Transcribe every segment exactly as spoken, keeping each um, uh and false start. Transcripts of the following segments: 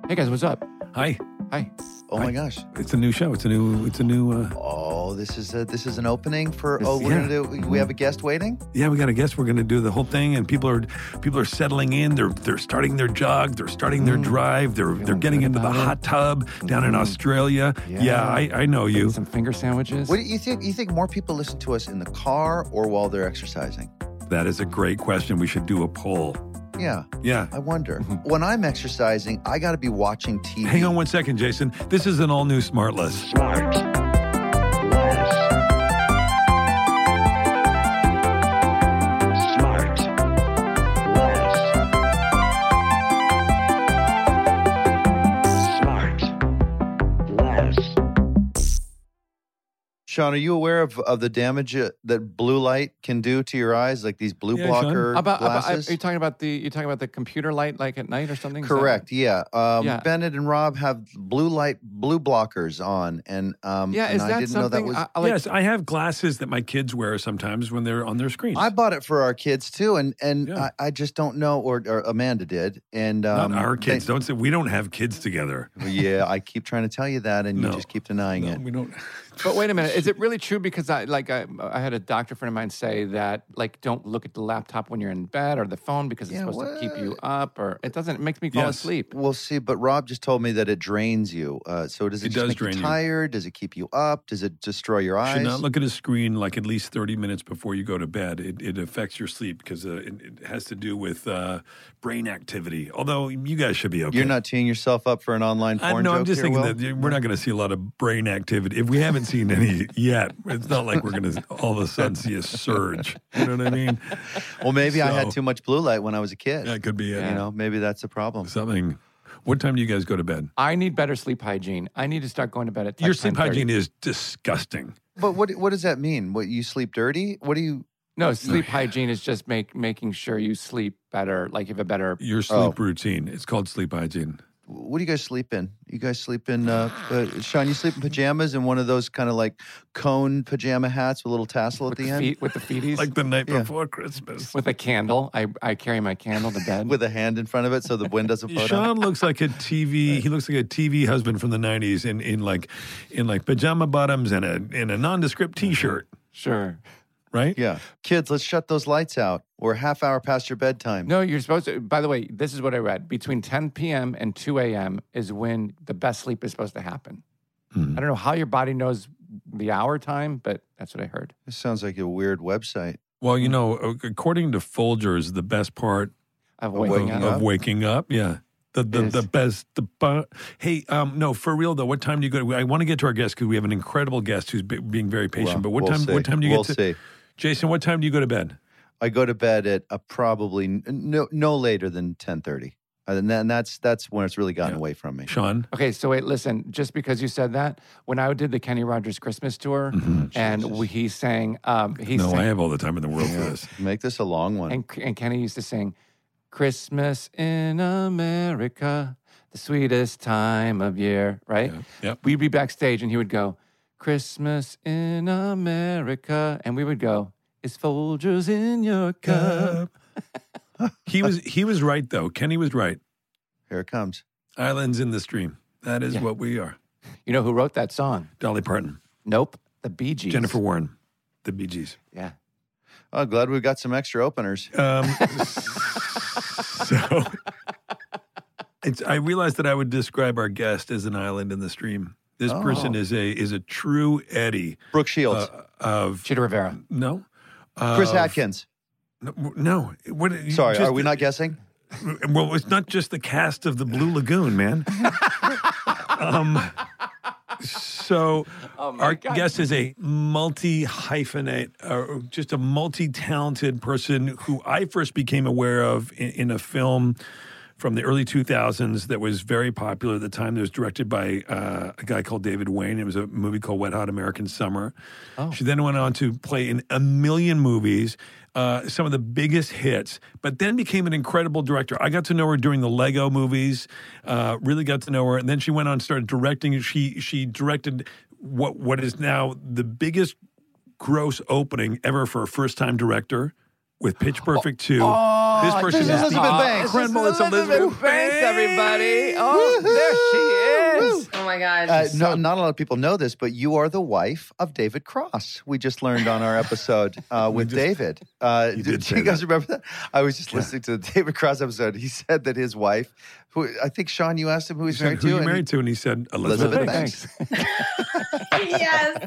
Hey guys, what's up? Hi. Hi. Oh Hi. my gosh! It's a new show. It's a new. It's a new. Uh, Oh, this is a this is an opening for. This- Oh, we're yeah. gonna do. We have a guest waiting. yeah, we got a guest. We're going to do the whole thing, and people are people are settling in. They're they're starting their jog. They're starting their drive. They're they're getting good into the about it. hot tub down in Australia. Yeah, Yeah. I, I know you. Some finger sandwiches. What do you think? You think more people listen to us in the car or while they're exercising? That is a great question. We should do a poll. Yeah, Yeah. I wonder. When I'm exercising, I got to be watching T V. Hang on one second, Jason. This is an all new Smartless. Smart. Less. Smart. Less. Smart. Less. Sean, are you aware of, of the damage uh, that blue light can do to your eyes, like these blue Yeah, Sean. blocker about, about are glasses? you talking about the you talking about the computer light like at night or something? Is that- Correct. Yeah. Um, Yeah. Bennett and Rob have blue light, blue blockers on, and um, Yeah, and is I that didn't know that something? was. I, I like, yes, I have glasses that my kids wear sometimes when they're on their screens. I bought it for our kids too, and and Yeah. I, I just don't know, or, or Amanda did, and um, Not our kids. they- Don't say we don't have kids together. yeah, I keep trying to tell you that, and No. you just keep denying No, it. we don't. But wait a minute, is it really true? Because I like I, I had a doctor friend of mine say that like don't look at the laptop when you're in bed or the phone because it's Yeah, supposed to keep you what? up, or it doesn't. It makes me fall Yes. asleep. We'll see, but Rob just told me that it drains you. Uh, so does it, It just does make drain you you. tired? Does it keep you up? Does it destroy your eyes? Should not look at a screen like at least thirty minutes before you go to bed. It, it affects your sleep because uh, it, it has to do with uh, brain activity. Although you guys should be okay. You're not teeing yourself up for an online porn I, no, joke I'm just here, thinking Will? that we're not going to see a lot of brain activity. If we haven't seen any yet, it's not like we're going to all of a sudden see a surge. You know what I mean? Well, maybe I had So- too much blue light when I was a kid. That could be it. You know, maybe that's the problem. Something. What time do you guys go to bed? I need better sleep hygiene. I need to start going to bed at like Your sleep ten thirty. hygiene is disgusting. But what what does that mean? What, you sleep dirty? What do you? No, sleep hygiene is just make making sure you sleep better. Like you have a better. Your sleep Oh. routine. It's called sleep hygiene. What do you guys sleep in? You guys sleep in, uh, uh, Sean, you sleep in pajamas and one of those kind of like cone pajama hats with a little tassel at With the, the end? feet, with the feeties, Like the night Yeah. before Christmas. with a candle. I, I carry my candle to bed. With a hand in front of it so the wind doesn't float Sean out. looks like a T V. He looks like a T V husband from the nineties in, in like in like pajama bottoms and a in a nondescript T-shirt, Sure. right? Yeah. Kids, let's shut those lights out. We're a half hour past your bedtime. No, you're supposed to. By the way, this is what I read. Between ten p.m. and two a.m. is when the best sleep is supposed to happen. Mhm. I don't know how your body knows the hour time, but that's what I heard. This sounds like a weird website. Well, you know, according to Folgers, the best part Of Of waking, waking up. of waking up, yeah. The the, Is- the best the bu- hey um no for real though, what time do you go to, I want to get to our guest because we have an incredible guest who's be, being very patient, Well, but what we'll time see. what time do you we'll get to see. Jason, what time do you go to bed? I go to bed at uh, probably n- no no later than ten thirty. And then that's that's when it's really gotten Yeah. away from me. Sean? Okay, so wait, listen. Just because you said that, when I did the Kenny Rogers Christmas tour, and we, he sang, um, he No, sang, I have all the time in the world for this. Make this a long one. and, and Kenny used to sing, "Christmas in America, the sweetest time of year." Right? Yeah. Yep. We'd be backstage, and he would go, "Christmas in America," and we would go, "Is Folgers in your cup?" he was he was right though. Kenny was right. Here it comes. Islands in the stream. That is Yeah. what we are. You know who wrote that song? Dolly Parton, Nope, the Bee Gees. Jennifer Warren, the Bee Gees. Yeah. Oh, glad we've got some extra openers. Um, so it's, I realized that I would describe our guest as an island in the stream. This Oh. person is a is a true Eddie Brooke Shields, uh, of Cheetah Rivera. no Chris of- Atkins. No, no. What, Sorry, just- are we not guessing? Well, it's not just the cast of the Blue Lagoon, man. um, so Oh my our God. guest is a multi-hyphenate, uh, just a multi-talented person who I first became aware of in, in a film from the early two thousands that was very popular at the time. That was directed by uh, a guy called David Wayne. It was a movie called Wet Hot American Summer. Oh. She then went on to play in a million movies, uh, some of the biggest hits, but then became an incredible director. I got to know her during the Lego movies, uh, really got to know her. And then she went on and started directing. She she directed what what is now the biggest gross opening ever for a first-time director with Pitch Perfect two. Oh, This person this is is Elizabeth the Banks. incredible. It's Elizabeth Banks, everybody. Oh, there she is. Oh my God. Uh, no, not a lot of people know this, but you are the wife of David Cross. We just learned on our episode uh, with just- David. Uh, You do, did do say you guys that. remember that? I was just listening to the David Cross episode. He said that his wife, who I think Sean, you asked him who He he's said, married who to. you and married to? And he said, Elizabeth, Elizabeth Banks. Banks. Yes.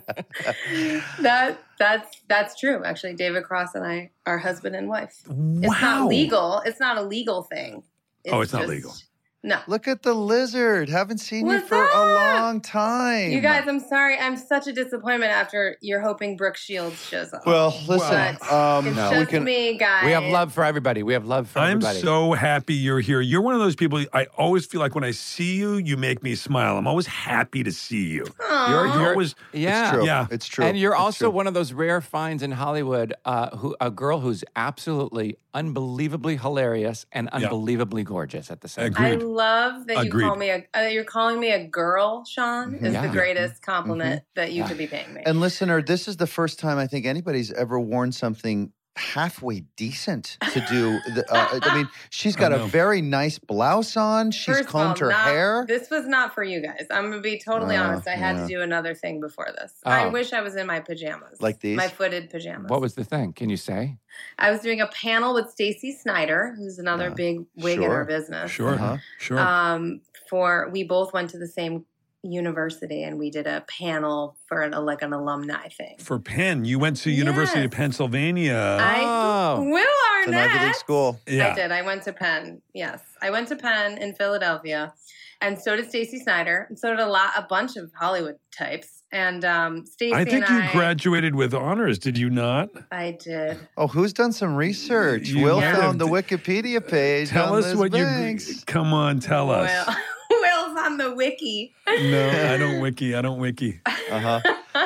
that that's that's true. Actually, David Cross and I are husband and wife. It's Wow. not legal. It's not a legal thing. Oh, it's not just- legal. No. Look at the lizard. Haven't seen What's you for up? a long time. You guys, I'm sorry. I'm such a disappointment after you're hoping Brooke Shields shows up. Well, listen. But um, it's no. just we can. me, guys. We have love for everybody. We have love for I'm everybody. so happy you're here. You're one of those people, I always feel like when I see you, you make me smile. I'm always happy to see you. Aw. You're, You're you're always, yeah. It's true. Yeah. It's true. And you're It's also true. one of those rare finds in Hollywood, uh, who a girl who's absolutely, unbelievably hilarious and unbelievably gorgeous at the same Agreed. time. I love that you Agreed. call me a. Uh, you're calling me a girl, Sean. Is Yeah. the greatest compliment that you Yeah. could be paying me. And listener, this is the first time I think anybody's ever worn something halfway decent to do. The, uh, I mean, she's got I a know. very nice blouse on. She's First of all, combed her not- hair. This was not for you guys. I'm gonna be totally Oh, honest. I had yeah. to do another thing before this. I Oh. wish I was in my pajamas, Like these? my footed pajamas. What was the thing? Can you say? I was doing a panel with Stacey Snyder, who's another Yeah. big wig in Sure. our business. sure, Uh-huh. sure. Um, for we both went to the same university, and we did a panel for an, like an alumni thing. For Penn, you went to University of Yes. Pennsylvania. I Oh. Will It's an Ivy League Arnett. school. yeah. I did. I went to Penn. Yes, I went to Penn in Philadelphia, and so did Stacey Snyder, and so did a lot, a bunch of Hollywood types. And um, Stacey I think and you I, graduated with honors, did you not? I did. Oh, who's done some research? You Will might have found the d- Wikipedia page. Tell on us Liz what you. Banks. Come on, tell us. Will, Will's on the wiki. No, I don't wiki. I don't wiki. Uh-huh.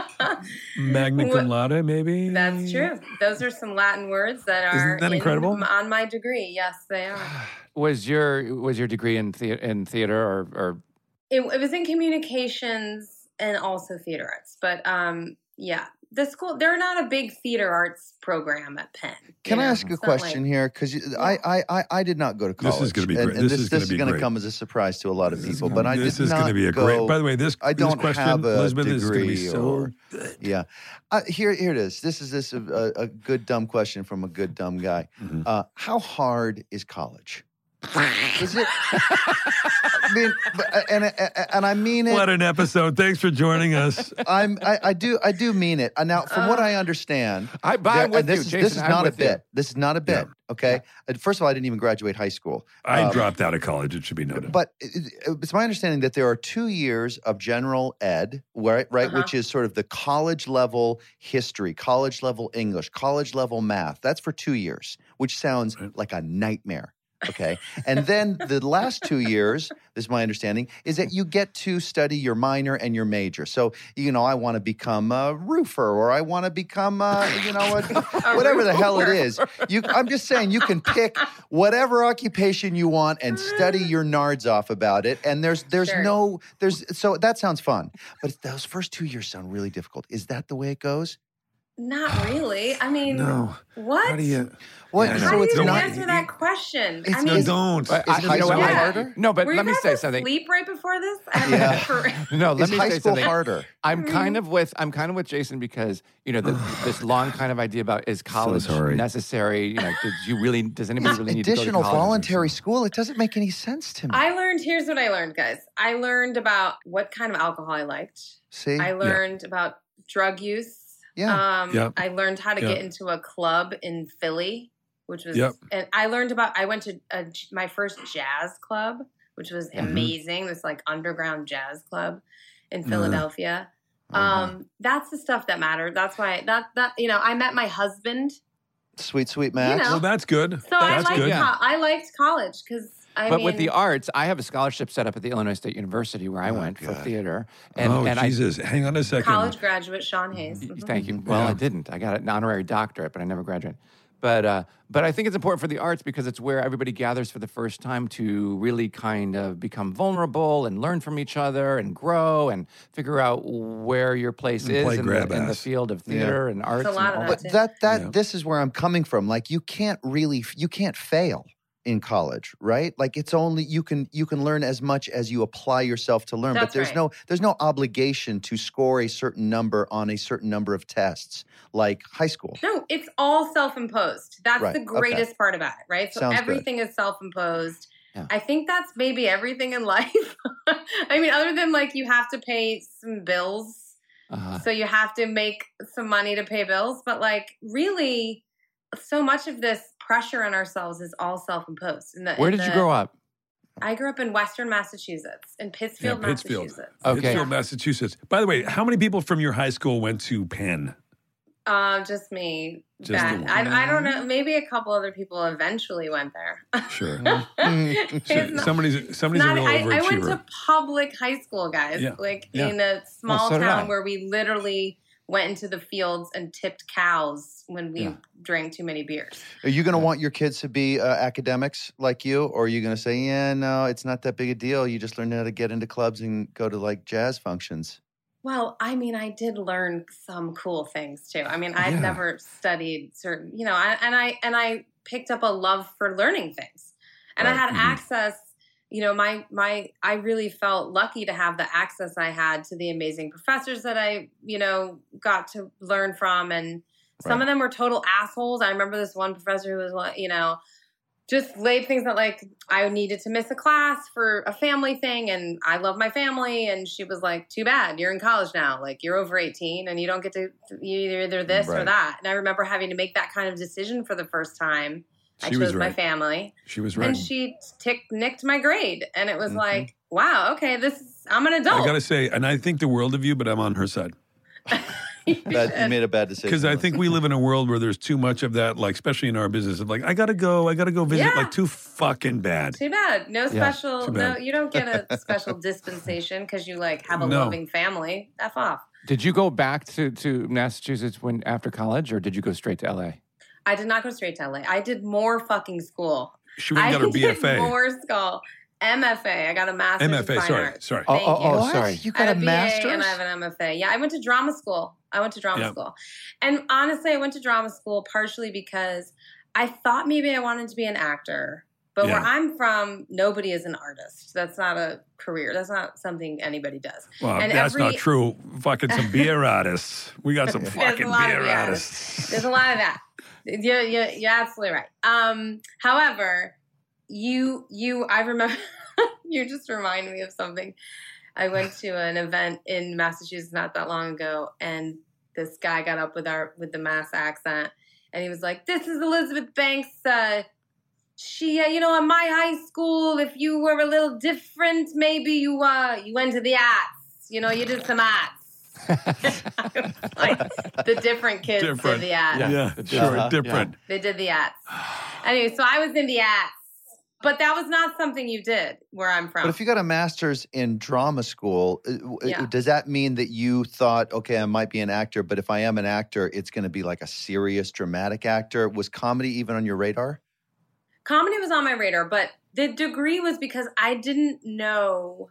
Magna Wh- cum laude, maybe? That's true. Those are some Latin words that are Isn't that in- incredible? on my degree. Yes, they are. Was your was your degree in the, in theater or, or It, it was in communications and also theater arts. But um, yeah, the school, they're not a big theater arts program at Penn. you Can I know? ask a It's not question like- here? Because I, I, I, I did not go to college. This is gonna be and, great. and This this, is gonna this be is going to great. come as a surprise to a lot of people. But I this did is not going to be a go, great. By the way, this I this don't question, have a Elizabeth, this is going to be degree so or- good. Yeah. Uh, here, here it is. This is this a, a good dumb question from a good dumb guy. Mhm. Uh, how hard is college? Is it? I mean, but- and and I mean it. What an episode! Thanks for joining us. I'm I, I do I do mean it. Uh, Now, from what I understand, I buy there- with and this you, is Jason. this is I'm not a with you. bit. This is not a bit. Okay. Uh, First of all, I didn't even graduate high school. I Um, dropped out of college. It should be noted. But it- it- it's my understanding that there are two years of general ed, right? Right, Uh-huh. which is sort of the college level history, college level English, college level math. That's for two years, which sounds Right. like a nightmare. Okay. And then the last two years, this is my understanding, is that you get to study your minor and your major. So, you know, I want to become a roofer or I want to become, uh, you know, a, whatever the hell it is. You, I'm just saying you can pick whatever occupation you want and study your nards off about it. And there's there's Sure. no, there's, so that sounds fun. But those first two years sound really difficult. Is that the way it goes? Not really. I mean, no. what? How do you? What? Yeah, How so do it's you not. answer that question? It's- I No, mean, don't. But Is I- it you high know what? school I- harder? No, but were let you me guys say asleep something. right before this? I Yeah. for- No, let Is me high say school something. harder? I'm kind of with I'm kind of with Jason because you know the, this long kind of idea about is college sorry. necessary? You know, did you really? Does anybody It's really need to additional go to college? voluntary school. It doesn't make any sense to me. I learned, here's what I learned, guys. I learned about what kind of alcohol I liked. See? I learned about drug use. Yeah. Um, Yep. I learned how to Yep. get into a club in Philly, which was, Yep. and I learned about, I went to a, my first jazz club, which was Mhm. amazing. This like underground jazz club in Uh, Philadelphia. Uh-huh. Um, that's the stuff that mattered. That's why that, that, you know, I met my husband. Sweet, sweet Max. know. Well, that's good. So I that's liked, good. co- I liked college because I But mean, with the arts, I have a scholarship set up at the Illinois State University where I went for God. theater. And, oh, and Jesus. Hang on a second. college graduate Sean Hayes. I Mhm. thank you. Well, Yeah. I didn't. I got an honorary doctorate, but I never graduated. But uh, but I think it's important for the arts because it's where everybody gathers for the first time to really kind of become vulnerable and learn from each other and grow and figure out where your place And is play in the, grab in the ass. field of theater and arts. a lot and of all that But too. that that Yeah. this is where I'm coming from. Like you can't really you can't fail in college, right? Like it's only you can you can learn as much as you apply yourself to learn. but That's there's right. no there's no obligation to score a certain number on a certain number of tests like high school. No, it's all self-imposed. That's Right, the okay. greatest part about it, right? So Sounds good. everything is self-imposed. Yeah. I think that's maybe everything in life. I mean, other than like you have to pay some bills, Uh, so you have to make some money to pay bills, but like really so much of this pressure on ourselves is all self-imposed. In the, where in did you the- grow up? I grew up in Western Massachusetts, in Pittsfield, Yeah, Pittsfield. Massachusetts. Okay. Pittsfield, Massachusetts. By the way, how many people from your high school went to Penn? Um, just me. Just That- the one. I, I don't know. Maybe a couple other people eventually went there. Sure. It's So not- somebody's somebody's not- a real I, overachiever. I went to public high school, guys. Yeah. Like Yeah. in a small so did town I. where we literally went into the fields and tipped cows when we Yeah. drank too many beers. Are you going to want your kids to be uh, academics like you, or are you going to say, yeah, no, it's not that big a deal. You just learn how to get into clubs and go to like jazz functions. Well, I mean, I did learn some cool things too. I mean, I'd Yeah. never studied certain, you know, I, and I and I picked up a love for learning things, and I Right. had Mhm. access. You know, my my I really felt lucky to have the access I had to the amazing professors that I, you know, got to learn from, and some Right. of them were total assholes. I remember this one professor who was, like, you know, just laid things that like I needed to miss a class for a family thing, and I love my family, and she was like, "Too bad, you're in college now. Like you're over eighteen, and you don't get to you're either this or Right. that." And I remember having to make that kind of decision for the first time. I She was chose my right. family, She was right. and she tick nicked my grade, and it was Mhm. like, "Wow, okay, this is, I'm an adult." I gotta say, and I think the world of you, but I'm on her side. Bad, you made a bad decision. Because I think we live in a world where there's too much of that, like especially in our business, of like, I gotta go, I gotta go visit, Yeah. like too fucking bad. Too bad. No special. too No, bad. you don't get a special dispensation because you like have a No. loving family. F off. Did you go back to, to Massachusetts when after college, or did you go straight to L A? I did not go straight to L A. I did more fucking school. She went and got I her B F did A. more school. M F A. I got a master's M F A, in fine sorry, arts. sorry. Oh, Thank oh, you. oh, What? sorry. You I got had a a B A master's? and I have an M F A. Yeah, I went to drama school. I went to drama Yeah. school. And honestly, I went to drama school partially because I thought maybe I wanted to be an actor. But where Yeah. I'm from, nobody is an artist. That's not a career. That's not something anybody does. Well, and that's every- not true. Fucking some beer artists. We got some There's fucking a lot of beer beer artists. There's a lot of that. You're, you're, you're absolutely right. Um, however, you, you, I remember, you just remind me of something. I went to an event in Massachusetts not that long ago, and this guy got up with our with the Mass accent, and he was like, "This is Elizabeth Banks. Uh, she, uh, you know, in my high school, if you were a little different, maybe you, uh, you went to the arts. You know, you did some arts." Like the different kids Different. did the arts. Yeah. Yeah, It's sure, uh-huh, different. They did the arts. Anyway, so I was in the arts, but that was not something you did where I'm from. But if you got a master's in drama school, uh, w- Yeah. does that mean that you thought, okay, I might be an actor, but if I am an actor, it's going to be like a serious dramatic actor? Was comedy even on your radar? Comedy was on my radar, but the degree was because I didn't know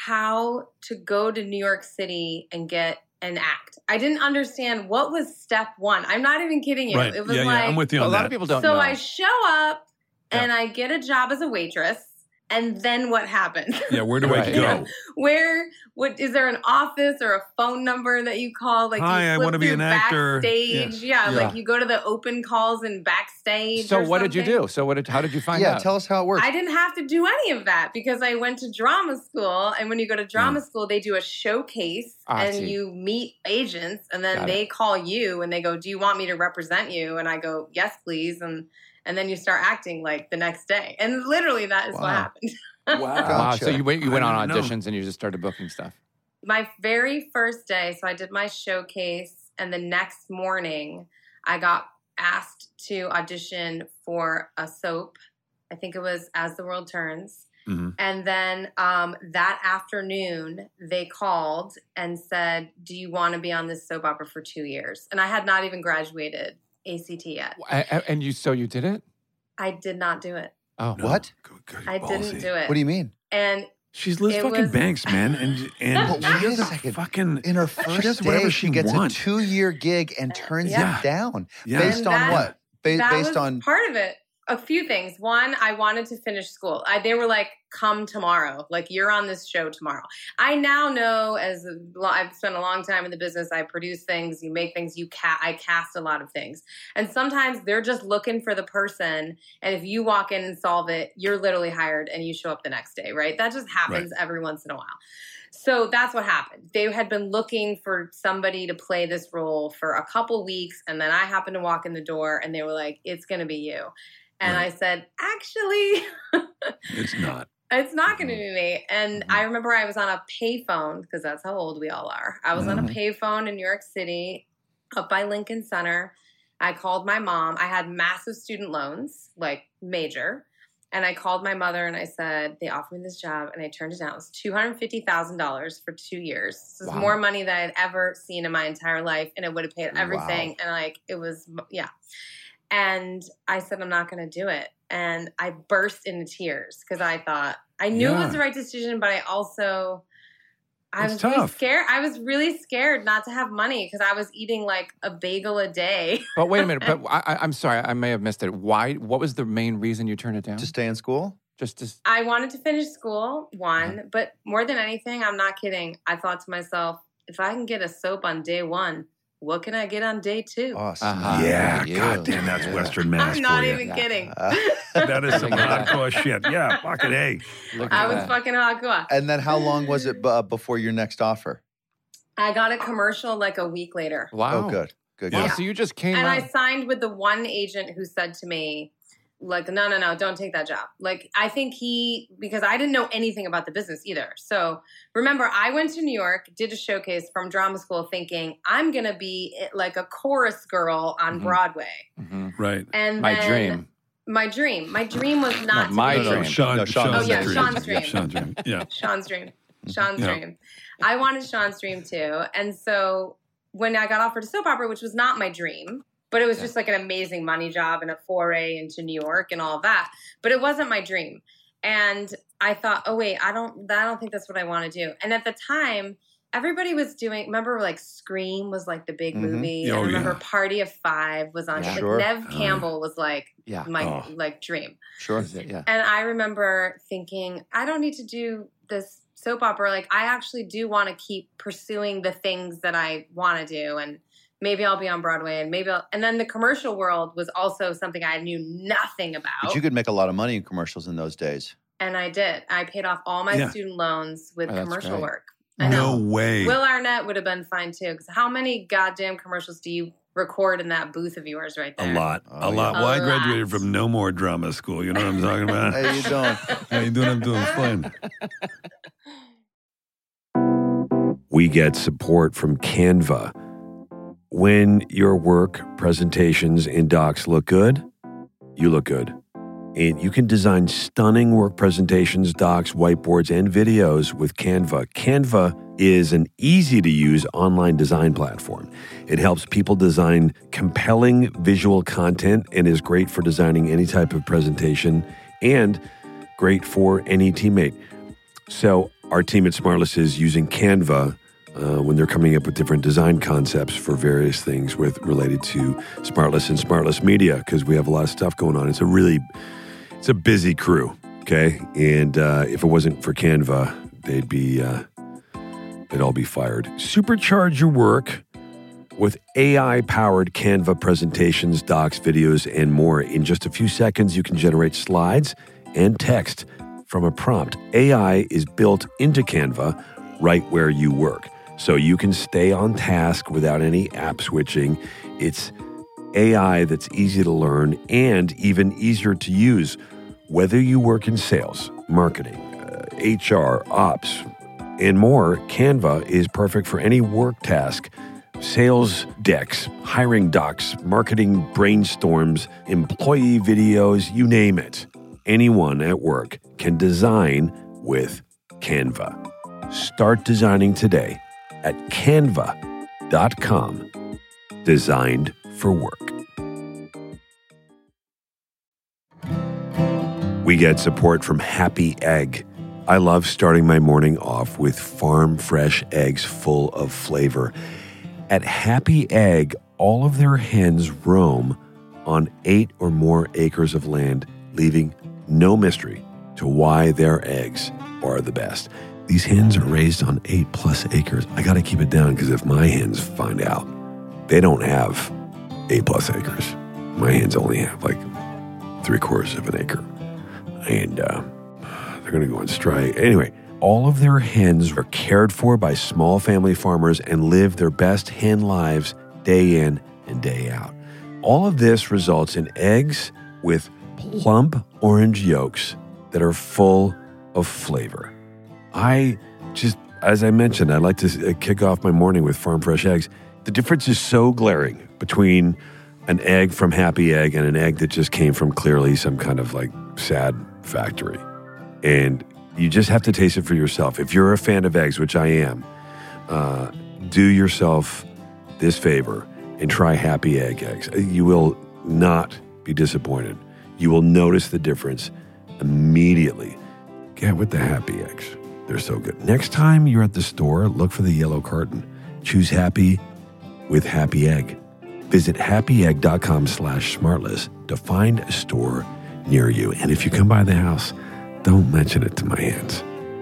how to go to New York City and get an act. I didn't understand what was step one. I'm not even kidding you. Right. It was Yeah, like yeah. I'm with you a on lot that. of people don't so know. I show up Yeah. and I get a job as a waitress, and then what happens? Yeah, where do I Right. go? Yeah. Where what is there an office or a phone number that you call? Like Hi, you I flip wanna be through an actor. Backstage, yeah. Yeah. Like you go to the open calls and backstage. So or what did you something. do? So what did, how did you find yeah, out? tell us how it works. I didn't have to do any of that because I went to drama school, and when you go to drama school, they do a showcase Ah, I and see. you meet agents, and then Got they call you and they go, "Do you want me to represent you?" And I go, "Yes, please." And and then you start acting like the next day, and literally that is what Wow. happened. Wow. Wow. Gotcha. So you went you went I on didn't know. auditions and you just started booking stuff. My very first day, so I did my showcase, and the next morning I got asked to audition for a soap. I think it was As the World Turns. Mhm. And then um, that afternoon, they called and said, "Do you want to be on this soap opera for two years?" And I had not even graduated A C T yet. A- a- And you, so you did it? I did not do it. Oh, No. What? Good- good I ballsy. didn't do it. What do you mean? And She's Liz It fucking was- Banks, man, and and But she wait a doesn't second. fucking In her she first does day, whatever she she gets wants. a two-year gig and turns Yeah. it down. Yeah. Based And on that- what? Ba- that based was on part of it. A few things. One, I wanted to finish school. I, they were like, "Come tomorrow. Like you're on this show tomorrow." I now know, as a, lo- I've spent a long time in the business. I produce things, you make things, you ca- I cast a lot of things, and sometimes they're just looking for the person. And if you walk in and solve it, you're literally hired, and you show up the next day. Right? That just happens every once in a while. So that's what happened. They had been looking for somebody to play this role for a couple weeks, and then I happened to walk in the door, and they were like, "It's going to be you." And Right. I said, "Actually, It's not. it's not going to be me." And I remember I was on a payphone, because that's how old we all are. I was on a Mhm. payphone in New York City up by Lincoln Center. I called my mom. I had massive student loans, like major. And I called my mother and I said, they offered me this job, and I turned it down. It was two hundred fifty thousand dollars for two years. This is Wow. more money than I'd ever seen in my entire life. And it would have paid everything. And like, it was, yeah. And I said, I'm not going to do it. And I burst into tears because I thought, I knew it Yeah. was the right decision, but I also, I It's was really tough. scared. I was really scared not to have money because I was eating like a bagel a day. But wait a minute. But I, I- I'm sorry. I may have missed it. Why? What was the main reason you turned it down? to stay in school? Just to. I wanted to finish school, one, but more than anything, I'm not kidding. I thought to myself, if I can get a soap on day one, what can I get on day two? Awesome. Uh-huh. yeah, you. God damn, that's Yeah. Western Mass I'm not for you. even Yeah. kidding. Uh, That is some Look at that. hardcore shit. Yeah, fucking A. Look I at was that. fucking hardcore. and then how long was it uh, before your next offer? I got a commercial like a week later. Wow. Oh, good. Good. Wow. good. So you just came And out. I signed with the one agent who said to me, like, no, no, no, don't take that job. Like, I think he, because I didn't know anything about the business either. So remember, I went to New York, did a showcase from drama school thinking I'm going to be like a chorus girl on Mhm. Broadway. Mhm. Right. And My then, dream. My dream. My dream was not No, my to be No, no, dream. Sean, No, Sean's Sean's Oh, yeah, dream. Sean's dream. Sean's dream. Yeah. Sean's dream. Sean's Yeah. dream. I wanted Sean's dream too. And so when I got offered a soap opera, which was not my dream, but it was Yeah. just like an amazing money job and a foray into New York and all of that, but it wasn't my dream. And I thought, oh wait, I don't, I don't think that's what I want to do. And at the time, everybody was doing, remember like Scream was like the big Mhm. movie. Oh, and remember yeah. Party of Five was on. Yeah. Like Sure. Nev Oh, Campbell was like Yeah. my Oh. like dream. Sure. Is it? Yeah. And I remember thinking, I don't need to do this soap opera. Like, I actually do want to keep pursuing the things that I want to do. And maybe I'll be on Broadway and maybe I'll, and then the commercial world was also something I knew nothing about. But you could make a lot of money in commercials in those days. And I did. I paid off all my Yeah. student loans with Oh, that's commercial great. work. I No know. way. Will Arnett would have been fine too. Because how many goddamn commercials do you record in that booth of yours right A there? lot. Oh, a lot. yeah. Well, I A graduated lot. from no more drama school. You know what I'm talking about? How you doing? How you doing? I'm doing fine. We get support from Canva. When your work, presentations, and docs look good, you look good. And you can design stunning work presentations, docs, whiteboards, and videos with Canva. Canva is an easy-to-use online design platform. It helps people design compelling visual content and is great for designing any type of presentation and great for any teammate. So our team at Smartless is using Canva uh, when they're coming up with different design concepts for various things with related to Smartless and Smartless Media, because we have a lot of stuff going on. It's a really, it's a busy crew, okay? And uh, if it wasn't for Canva, they'd be, uh, they'd all be fired. Supercharge your work with A I-powered Canva presentations, docs, videos, and more. In just a few seconds, you can generate slides and text from a prompt. A I is built into Canva right where you work, so you can stay on task without any app switching. It's A I that's easy to learn and even easier to use. Whether you work in sales, marketing, uh, H R, ops, and more, Canva is perfect for any work task. Sales decks, hiring docs, marketing brainstorms, employee videos, you name it. Anyone at work can design with Canva. Start designing today at canva dot com. Designed for work. we get support from Happy Egg. I love starting my morning off with farm fresh eggs full of flavor. At Happy Egg, all of their hens roam on eight or more acres of land, leaving no mystery to why their eggs are the best. These hens are raised on eight plus acres. I got to keep it down because if my hens find out, they don't have eight plus acres. My hens only have like three quarters of an acre. And uh, they're going to go on strike. Anyway, all of their hens are cared for by small family farmers and live their best hen lives day in and day out. All of this results in eggs with plump orange yolks that are full of flavor. I just, as I mentioned, I like to kick off my morning with farm fresh eggs. The difference is so glaring between an egg from Happy Egg and an egg that just came from clearly some kind of like sad factory. And you just have to taste it for yourself. If you're a fan of eggs, which I am, uh, do yourself this favor and try Happy Egg eggs. You will not be disappointed. You will notice the difference immediately. Get with the Happy Eggs. They're so good. Next time you're at the store, look for the yellow carton. Choose Happy with Happy Egg. Visit happyegg.com slash smartless to find a store near you. And if you come by the house, don't mention it to my hands.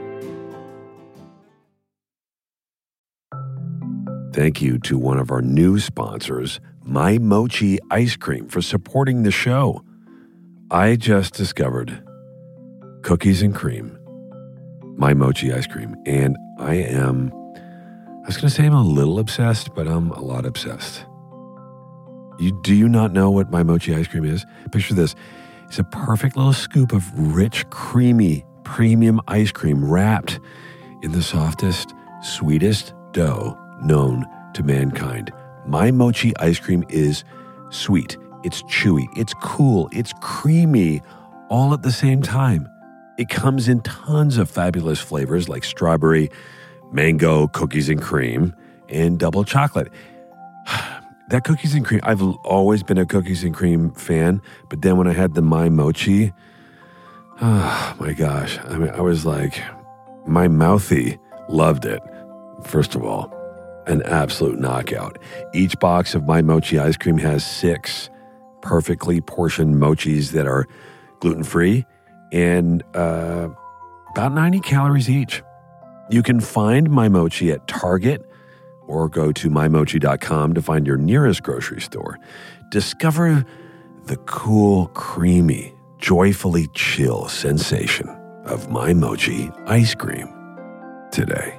Thank you to one of our new sponsors, My Mochi Ice Cream, for supporting the show. I just discovered cookies and cream, My Mochi Ice Cream, and I am, I was going to say I'm a little obsessed, but I'm a lot obsessed. You, do you not know what My Mochi Ice Cream is? Picture this. It's a perfect little scoop of rich, creamy, premium ice cream wrapped in the softest, sweetest dough known to mankind. My Mochi Ice Cream is sweet, it's chewy, it's cool, it's creamy, all at the same time. It comes in tons of fabulous flavors like strawberry, mango, cookies and cream, and double chocolate. That cookies and cream, I've always been a cookies and cream fan, but then when I had the My Mochi, oh my gosh, I mean, I was like, my mouthy loved it. First of all, an absolute knockout. Each box of My Mochi ice cream has six perfectly portioned mochis that are gluten-free and uh, about ninety calories each. You can find My Mochi at Target or go to my mochi dot com to find your nearest grocery store. Discover the cool, creamy, joyfully chill sensation of My Mochi ice cream today.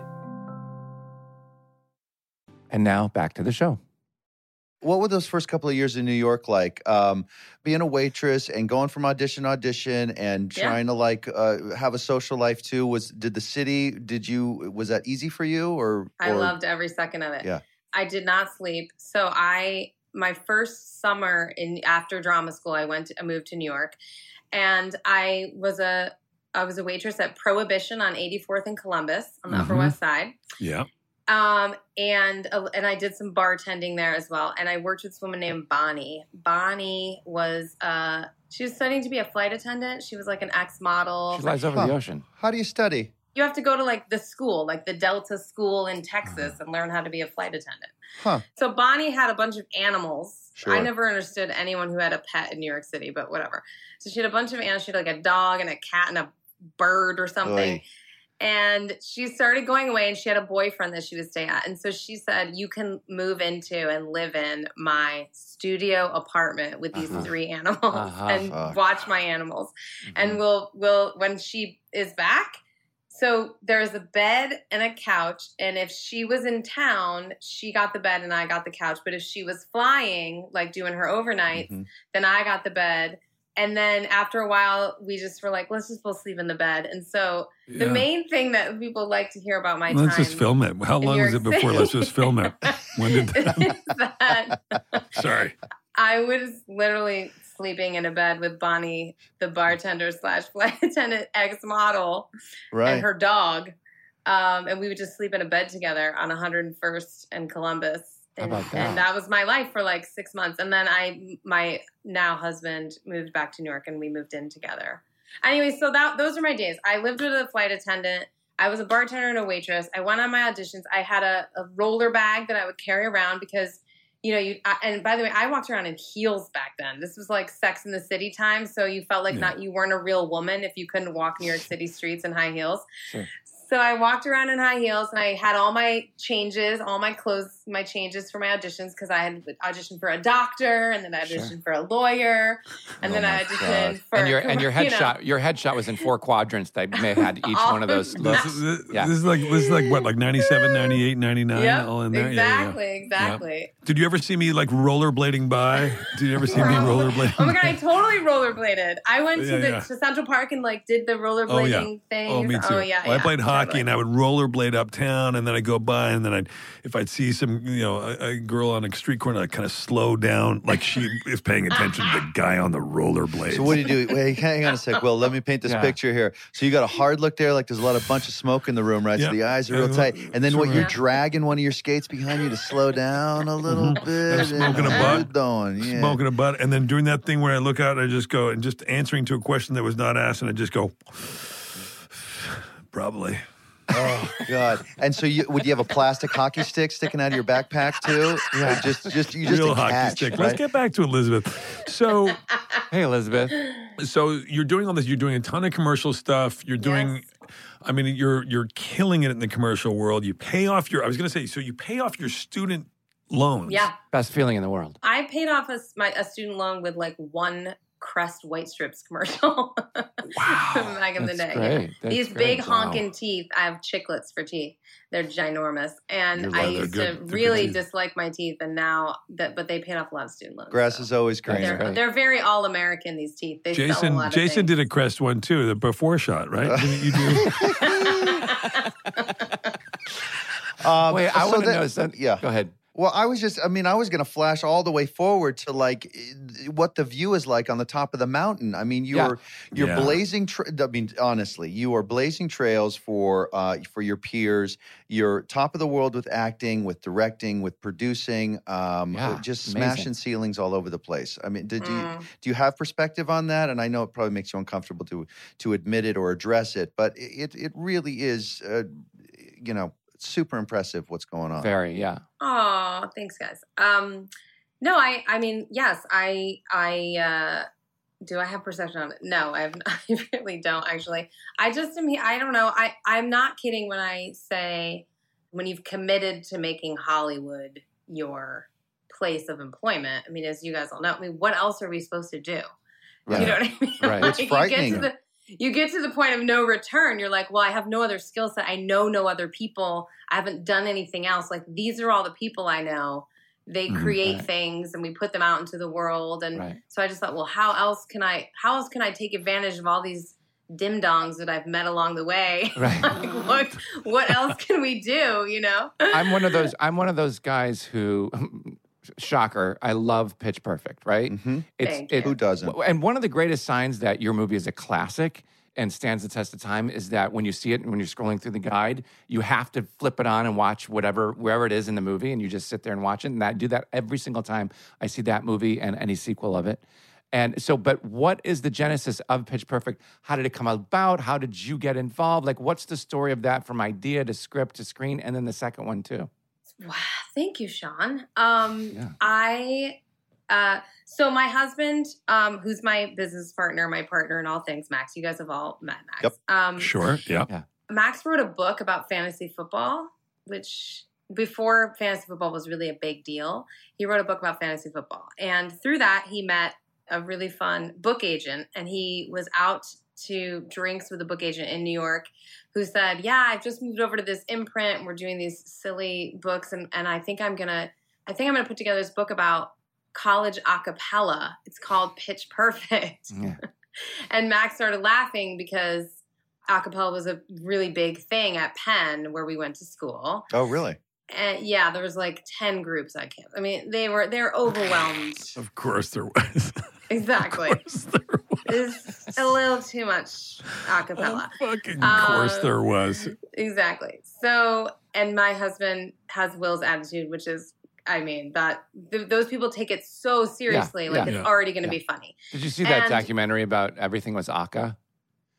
And now back to the show. What were those first couple of years in New York like? Um, being a waitress and going from audition to audition and Yeah. trying to like uh, have a social life too. Was did the city? Did you? Was that easy for you? Or I or- loved every second of it. Yeah. I did not sleep. So I, my first summer in after drama school, I went, to, I moved to New York, and I was a, I was a waitress at Prohibition on eighty-fourth and Columbus on the Upper Mhm. West Side. Yeah. Um, and, uh, and I did some bartending there as well. And I worked with this woman named Bonnie. Bonnie was, uh, she was studying to be a flight attendant. She was like an ex-model. She lies over Huh. the ocean. How do you study? You have to go to like the school, like the Delta school in Texas, and learn how to be a flight attendant. Huh. So Bonnie had a bunch of animals. Sure. I never understood anyone who had a pet in New York City, but whatever. So she had a bunch of animals. She had like a dog and a cat and a bird or something. Oy. And she started going away, and she had a boyfriend that she would stay at. And so she said, you can move into and live in my studio apartment with these Uh-huh. three animals Uh-huh. and Fuck. watch my animals. Mhm. And we'll, we'll, when she is back, so there's a bed and a couch. And if she was in town, she got the bed and I got the couch. But if she was flying, like doing her overnights, Mhm. then I got the bed. And then after a while, we just were like, let's just both sleep in the bed. And so the Yeah. main thing that people like to hear about my Let's time. just film it. How in long New was it York before? City Let's just film it. When did that? is that Sorry. I was literally sleeping in a bed with Bonnie, the bartender slash flight attendant ex model, Right. and her dog. Um, and we would just sleep in a bed together on one hundred first and Columbus. How And, about that? and that was my life for like six months. And then I, my now husband moved back to New York and we moved in together. Anyway, so that those are my days. I lived with a flight attendant. I was a bartender and a waitress. I went on my auditions. I had a, a roller bag that I would carry around because, you know, you. I, and by the way, I walked around in heels back then. This was like Sex in the City time, so you felt like Yeah. not you weren't a real woman if you couldn't walk New York City streets in high heels. Sure. So I walked around in high heels, and I had all my changes, all my clothes, my changes for my auditions because I had auditioned for a doctor, and then I auditioned Sure. for a lawyer, and Oh then I my auditioned God. for and your and your you know. headshot your headshot was in four quadrants that may have had each All one of those of looks. This is, this, Yeah. this is like this is like what, like ninety-seven, ninety-eight, ninety-nine, Yep, all in there. Yeah, yeah. exactly, exactly. Did you ever see me like rollerblading by? Did you ever see me rollerblading? Oh my god, I totally rollerbladed. I went to Yeah, the yeah. to Central Park and like did the rollerblading Oh, yeah. things. Oh, me too. Oh yeah, Well, I yeah, played hockey, totally. and I would rollerblade uptown, and then I'd go by, and then I'd, if I'd see some, you know, a, a girl on a street corner, I'd kind of slow down, like she is paying attention to the guy on the rollerblades. So what do you do? Wait, hang on a sec. Well, let me paint this Yeah. picture here. So you got a hard look there, like there's a lot of bunch of smoke in the room, right? Yeah. So the eyes are real Yeah. tight. And then what? Sure. You're Yeah. dragging one of your skates behind you to slow down a little bit. And smoking a and butt. keep going. Yeah. Smoking a butt, and then doing that thing where I look out and I just go, and just answering to a question that was not asked, and I just go, probably. Oh God! And so, you would you have a plastic hockey stick sticking out of your backpack too? Yeah. Just, just you just Real a hockey catch, stick. right? Let's get back to Elizabeth. So, Hey, Elizabeth. so you're doing all this. You're doing a ton of commercial stuff. You're doing. Yes. I mean, you're you're killing it in the commercial world. You pay off your. I was going to say. So you pay off your student loans. Yeah, Best feeling in the world. I paid off a, s- my a student loan with like one Crest White Strips commercial. Wow. Back in the That's day. great. That's These great. big Wow. honking teeth. I have chiclets for teeth. They're ginormous, and You're I right, they're used good. to They're good really teeth. dislike my teeth, and now that, but they paid off a lot of student loans. Grass so. is always greener. That's They're, right. they're very all American. These teeth. They sell a Jason lot of Jason things. did a Crest one too, the before shot, right? Didn't you do? Um, Wait, I so want to that- know something. Yeah. Go ahead. Well, I was just, I mean, I was going to flash all the way forward to like eh, what the view is like on the top of the mountain. I mean, Yeah. you're you're Yeah. blazing. Tra- I mean, honestly, you are blazing trails for uh, for your peers. You're top of the world with acting, with directing, with producing. Um, Yeah, just amazing. smashing ceilings all over the place. I mean, did you Mm. do you have perspective on that? And I know it probably makes you uncomfortable to to admit it or address it, but it it really is, uh, you know, super impressive what's going on. Very, yeah. Oh, thanks, guys. Um, no, I, I mean, yes, I, I, uh, do I have perception on it? No, I have. I really don't actually. I just am. I don't know. I, I'm not kidding when I say when you've committed to making Hollywood your place of employment. I mean, as you guys all know, I mean, what else are we supposed to do? Right. You know what I mean? Right. It's You frightening. get to the, you get to the point of no return. You're like, well, I have no other skill set. I know no other people. I haven't done anything else. Like, these are all the people I know. They Mhm. create Right. things and we put them out into the world. And Right. so I just thought, well, how else can I, how else can I take advantage of all these dim dongs that I've met along the way? Right. Like, what, what else can we do? You know? I'm one of those. I'm one of those guys who, shocker, I love Pitch Perfect. Right? Mhm. It's Thank it, Who doesn't? and one of the greatest signs that your movie is a classic and stands the test of time is that when you see it and when you're scrolling through the guide, you have to flip it on and watch whatever wherever it is in the movie, and you just sit there and watch it. And I do that every single time I see that movie and any sequel of it. And so, but what is the genesis of Pitch Perfect? How did it come about? How did you get involved? Like, what's the story of that from idea to script to screen, and then the second one too? Wow, thank you, Sean. Um, Yeah. I uh, so my husband, um, who's my business partner, my partner in all things, Max. You guys have all met Max. Yep. Um, Sure. Yeah. Max wrote a book about fantasy football, which before fantasy football was really a big deal. He wrote a book about fantasy football, and through that, he met a really fun book agent, and he was out to drinks with a book agent in New York who said, yeah, I've just moved over to this imprint and we're doing these silly books. And, and I think I'm going to, I think I'm going to put together this book about college a cappella. It's called Pitch Perfect. Yeah. And Max started laughing because a cappella was a really big thing at Penn where we went to school. Oh, really? And yeah, there was like ten groups at camp. I mean, they were, they're overwhelmed. Of course there was. Exactly. Of course there was. It's a little too much a cappella. Of fucking Um, course there was. Exactly. So, and my husband has Will's attitude, which is, I mean, that th- those people take it so seriously, like yeah. it's Yeah. already going to Yeah. be funny. Did you see that And- documentary about everything was Aka?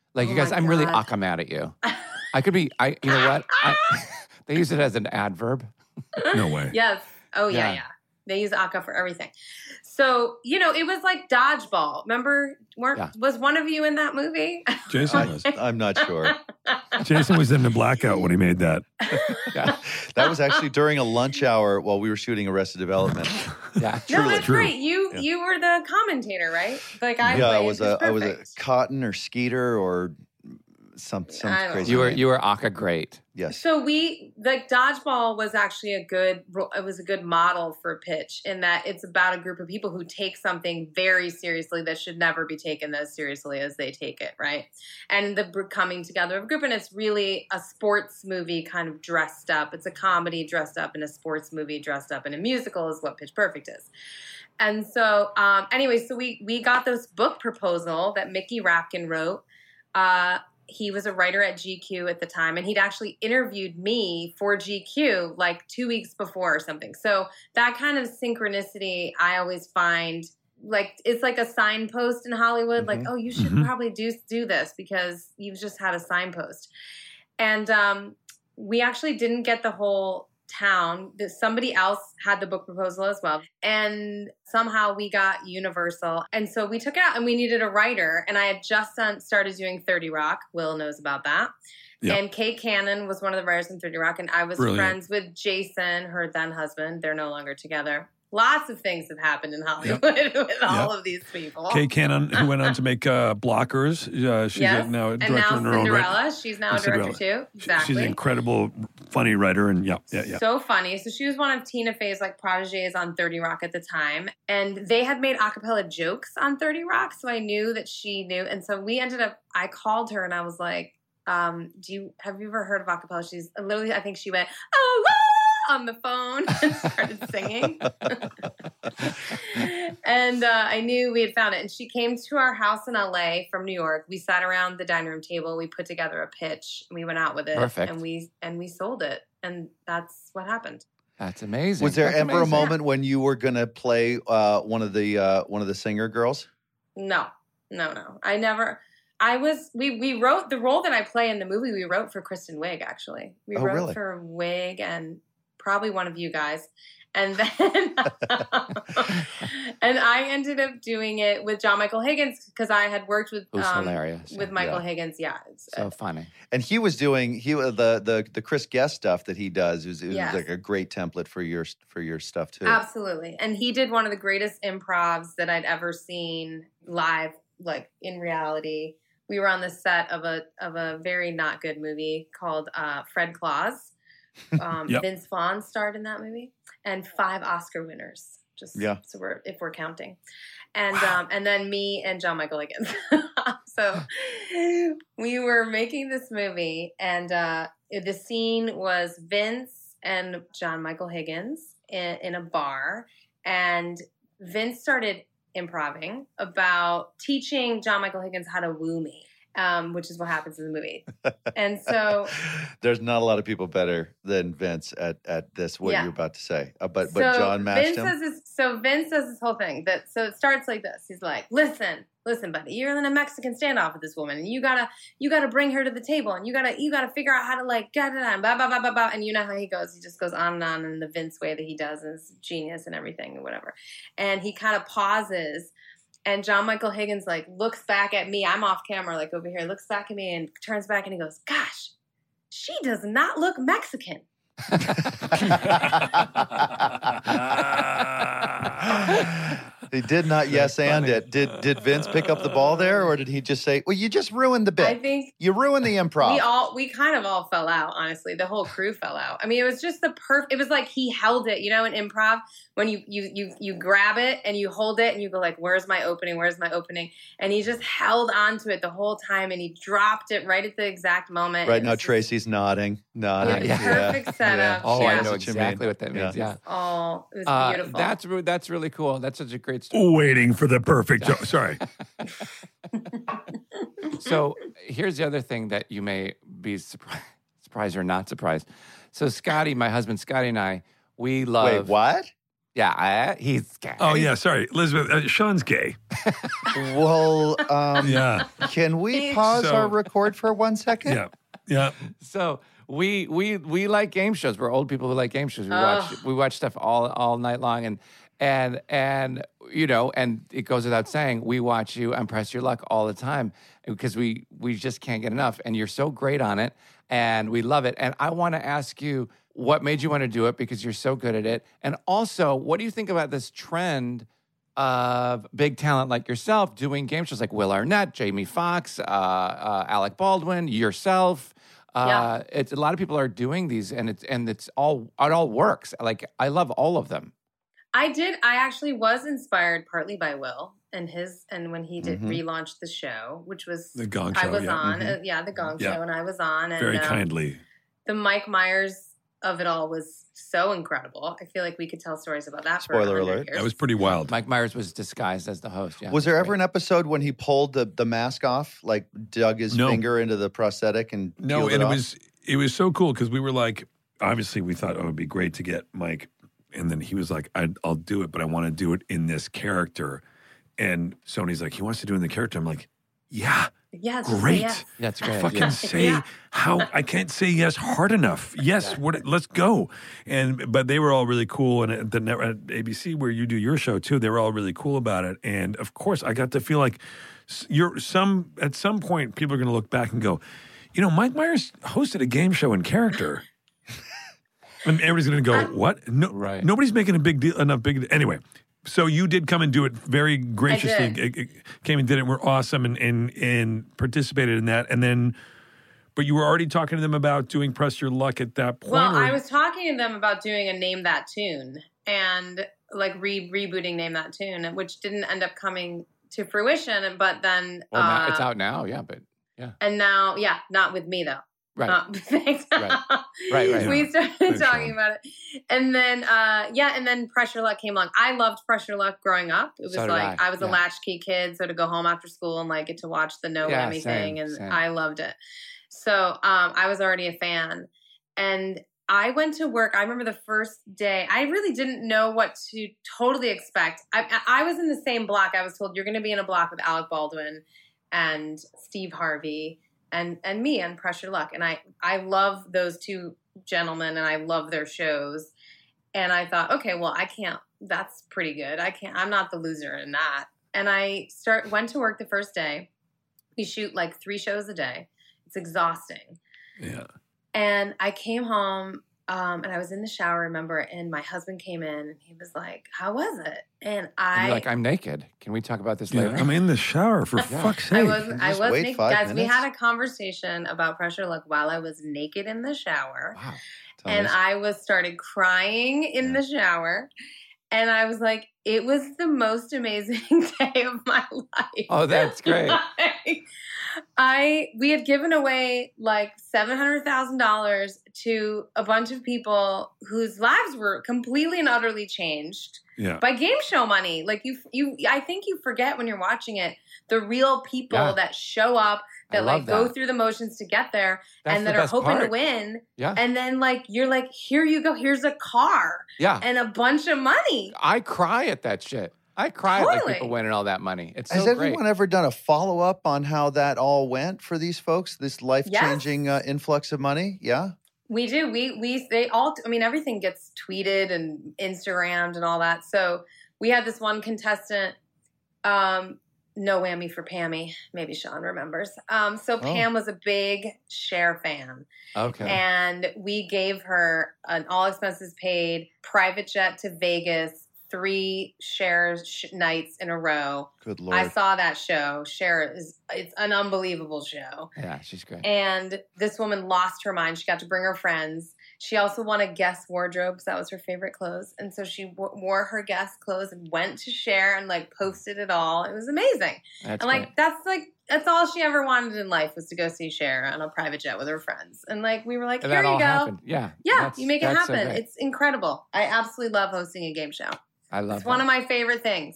Like, Oh you guys, my I'm really God. aka mad at you. I could be, I. You know what? I, they use it as an adverb. No way. Yes. Oh, yeah, Yeah. yeah. They use aka for everything. So, you know, it was like dodgeball. Remember, weren't, Yeah. was one of you in that movie? Jason was. I'm not sure. Jason was in the blackout when he made that. Yeah. That was actually during a lunch hour while we were shooting Arrested Development. Yeah. No, Truly. that's True. great. You Yeah. you were the commentator, right? Like I yeah, I played was Pitch a I was a Perfect. Cotton or Skeeter or some some I don't crazy. You were, name. you were aka great. Yes. So we like dodgeball was actually a good ro- it was a good model for pitch in that it's about a group of people who take something very seriously that should never be taken as seriously as they take it, right? And the br- coming together of a group, and it's really a sports movie kind of dressed up. It's a comedy dressed up in a sports movie dressed up in a musical is what Pitch Perfect is. And so um, anyway, so we we got this book proposal that Mickey Rapkin wrote. Uh, he was a writer at G Q at the time, and he'd actually interviewed me for G Q like two weeks before or something. So that kind of synchronicity I always find like it's like a signpost in Hollywood. Like, Mhm. oh, you should Mhm. probably do do this because you've just had a signpost. And um, we actually didn't get the whole town. Somebody else had the book proposal as well. And somehow we got Universal. And so we took it out and we needed a writer. And I had just done, started doing thirty Rock. Will knows about that. Yeah. And Kate Cannon was one of the writers in thirty Rock. And I was Brilliant. friends with Jason, her then husband. They're no longer together. Lots of things have happened in Hollywood with all of these people. Kay Cannon, who went on to make uh, Blockers. Uh, she's Yes. a, now a and director now in her own Cinderella. right. She's now a And director Cinderella. too. She- Exactly. She's an incredible, funny writer, and yeah, yeah, yeah. So funny. So she was one of Tina Fey's like proteges on thirty Rock at the time. And they had made a cappella jokes on thirty Rock. So I knew that she knew. And so we ended up, I called her and I was like, um, do you, have you ever heard of a cappella? She's literally, I think she went, oh, ah! on the phone and started singing. And uh, I knew we had found it. And she came to our house in L A from New York. We sat around the dining room table. We put together a pitch. And we went out with it. Perfect. And we and we sold it. And that's what happened. That's amazing. Was there That's ever a amazing. moment when you were going to play uh, one of the uh, one of the singer girls? No, no, no. I never. I was. We we wrote the role that I play in the movie. We wrote for Kristen Wiig. Actually, we Oh, wrote really? for Wiig and probably one of you guys. And then, and I ended up doing it with John Michael Higgins because I had worked with Who's um, hilarious. with Michael Yeah. Higgins. Yeah, it's, So funny. And he was doing he uh, the the the Chris Guest stuff that he does is it was Yes. like a great template for your for your stuff too. absolutely. And he did one of the greatest improvs that I'd ever seen live, like in reality. We were on the set of a of a very not good movie called uh, Fred Claus. Um, Yep. Vince Vaughn starred in that movie, and five Oscar winners. Just Yeah. so we're if we're counting, and um, and then me and John Michael Higgins. So we were making this movie, and uh, the scene was Vince and John Michael Higgins in, in a bar, and Vince started improvising about teaching John Michael Higgins how to woo me. Um, which is what happens in the movie. And so There's not a lot of people better than Vince at, at this. What Yeah. you're about to say, uh, but but so John matched Vince him. says this, so Vince does this whole thing that so it starts like this. He's like, "Listen, listen, buddy, you're in a Mexican standoff with this woman, and you gotta you gotta bring her to the table, and you gotta you gotta figure out how to like da da da blah blah blah blah blah." And you know how he goes. He just goes on and on in the Vince way that he does, and is genius and everything and whatever. And he kind of pauses. And John Michael Higgins like looks back at me. I'm off camera, like over here. Looks back at me and turns back and he goes, "Gosh, she does not look Mexican." He did not yes and funny. it. Did did Vince pick up the ball there, or did he just say, "Well, you just ruined the I bit. think You ruined the improv." we all we kind of all fell out, honestly. The whole crew fell out. I mean, it was just the perfect. It was like he held it, you know, in improv when you you you you grab it and you hold it and you go like, "Where's my opening? Where's my opening?" And he just held on to it the whole time and he dropped it right at the exact moment. right It now, was just Tracy's nodding, nodding. Yeah, perfect setup. Oh, Yeah. I know That's what you mean. exactly what that means. Yeah. Yeah. all it was Uh, beautiful. that's re- that's really cool. That's such a great story. Waiting for the perfect joke. Sorry. So here's the other thing that you may be surprised, surprised or not surprised. So Scotty, my husband Scotty and I, we love. Wait, what? Yeah, I, he's gay. Oh, yeah, sorry. Elizabeth, uh, Sean's gay. Well, um, Yeah, can we pause So- our record for one second? yeah, yeah. So we we we like game shows. We're old people who like game shows. We Oh. watch we watch stuff all all night long, and and and you know, and it goes without saying, we watch you on Press Your Luck all the time because we we just can't get enough. And you're so great on it, and we love it. And I want to ask you, what made you want to do it? Because you're so good at it. And also, what do you think about this trend of big talent like yourself doing game shows like Will Arnett, Jamie Foxx, uh, uh, Alec Baldwin, yourself? Uh, Yeah. It's a lot of people are doing these, and it's and it's all it all works. Like I love all of them. I did. I actually was inspired partly by Will and his, and when he did Mhm. relaunch the show, which was The Gong I Show, was yeah. on, Mhm. uh, yeah, the Gong Yeah. Show, and I was on, and Very um, kindly. the Mike Myers of it all was so incredible. I feel like we could tell stories about that. Spoiler for a hundred alert. Years. That was pretty wild. Mike Myers was disguised as the host. Yeah, Was there it's ever an great. episode when he pulled the, the mask off, like dug his No. finger into the prosthetic and No, peeled and it, it off? was it was so cool because we were like, obviously we thought, oh, it'd be great to get Mike, and then he was like, I'd, I'll do it, but I want to do it in this character. And Sony's like, he wants to do it in the character. I'm like, yeah, yeah, just say great. yes. That's great. fucking yeah. say Yeah. how I can't say yes hard enough. Yes, what? Let's go. And but they were all really cool, and at the net- at A B C where you do your show too, they were all really cool about it. And of course, I got to feel like s- you're some at some point people are going to look back and go, you know, Mike Myers hosted a game show in character. And everybody's going to go, what? No, Right. Nobody's making a big deal. Enough big. Anyway, so you did come and do it very graciously. did. It- it came and did it. We're awesome and and and participated in that. And then, but you were already talking to them about doing Press Your Luck at that point. Well, or- I was talking to them about doing a Name That Tune and like re rebooting Name That Tune, which didn't end up coming to fruition. But then, Well, now, uh, it's out now. Yeah, but and now, yeah, not with me though. right. Not, thanks. Right. Right, right. We started Thanks, talking Sean. about it, and then uh, yeah, and then Pressure Luck came along. I loved Pressure Luck growing up. It was So did like I, I, was a yeah. latchkey kid, so to go home after school and like get to watch the No Yeah, Whammy same, thing, and same. I loved it. So um, I was already a fan, and I went to work. I remember the first day. I really didn't know what to totally expect. I, I was in the same block. I was told you're going to be in a block with Alec Baldwin and Steve Harvey and and me on Pressure Luck. And I I love those two gentlemen, and I love their shows. And I thought, okay, well, I can't. That's pretty good. I can't. I'm not the loser in that. And I start went to work the first day. We shoot like three shows a day. It's exhausting. yeah. And I came home um, and I was in the shower, remember, and my husband came in and he was like, how was it? And And I, you're like, I'm naked. Can we talk about this Yeah, later? I'm in the shower for fuck's sake. I wasn't, I Just was wait naked. five Guys, we minutes. had a conversation about Pressure Luck while I was naked in the shower. Wow. Tell And us. I was started crying in the shower. And I was like, it was the most amazing day of my life. Oh, that's great. Like, I we had given away like seven hundred thousand dollars to a bunch of people whose lives were completely and utterly changed yeah. by game show money. Like you, you, I think you forget when you're watching it the real people Yeah. that show up, I that love like go that. through the motions to get there, That's and the that are best hoping to part. win. Yeah. And then like you're like, here you go, here's a car Yeah. and a bunch of money. I cry at that shit. I cry at like Totally. people winning all that money. It's Has so great. everyone ever done a follow up on how that all went for these folks? This life changing uh, influx of money? Yeah. We do. We we they all. I mean, everything gets tweeted and Instagrammed and all that. So we had this one contestant. Um, no whammy for Pammy. Maybe Sean remembers. Um, so Oh. Pam was a big Cher fan, Okay. and we gave her an all expenses paid private jet to Vegas, three Cher sh- nights in a row. Good Lord. I saw that show. Cher is it's an unbelievable show. yeah, she's great. And this woman lost her mind. She got to bring her friends. She also won a guest wardrobe because that was her favorite clothes. And so she w- wore her guest clothes and went to Cher and like posted it all. It was amazing. That's and like great. that's like that's all she ever wanted in life was to go see Cher on a private jet with her friends. And like we were like, And here that you all go. happened. Yeah. Yeah, That's- you make it that's so happen. great. It's incredible. I absolutely love hosting a game show. I love It's one that. of my favorite things.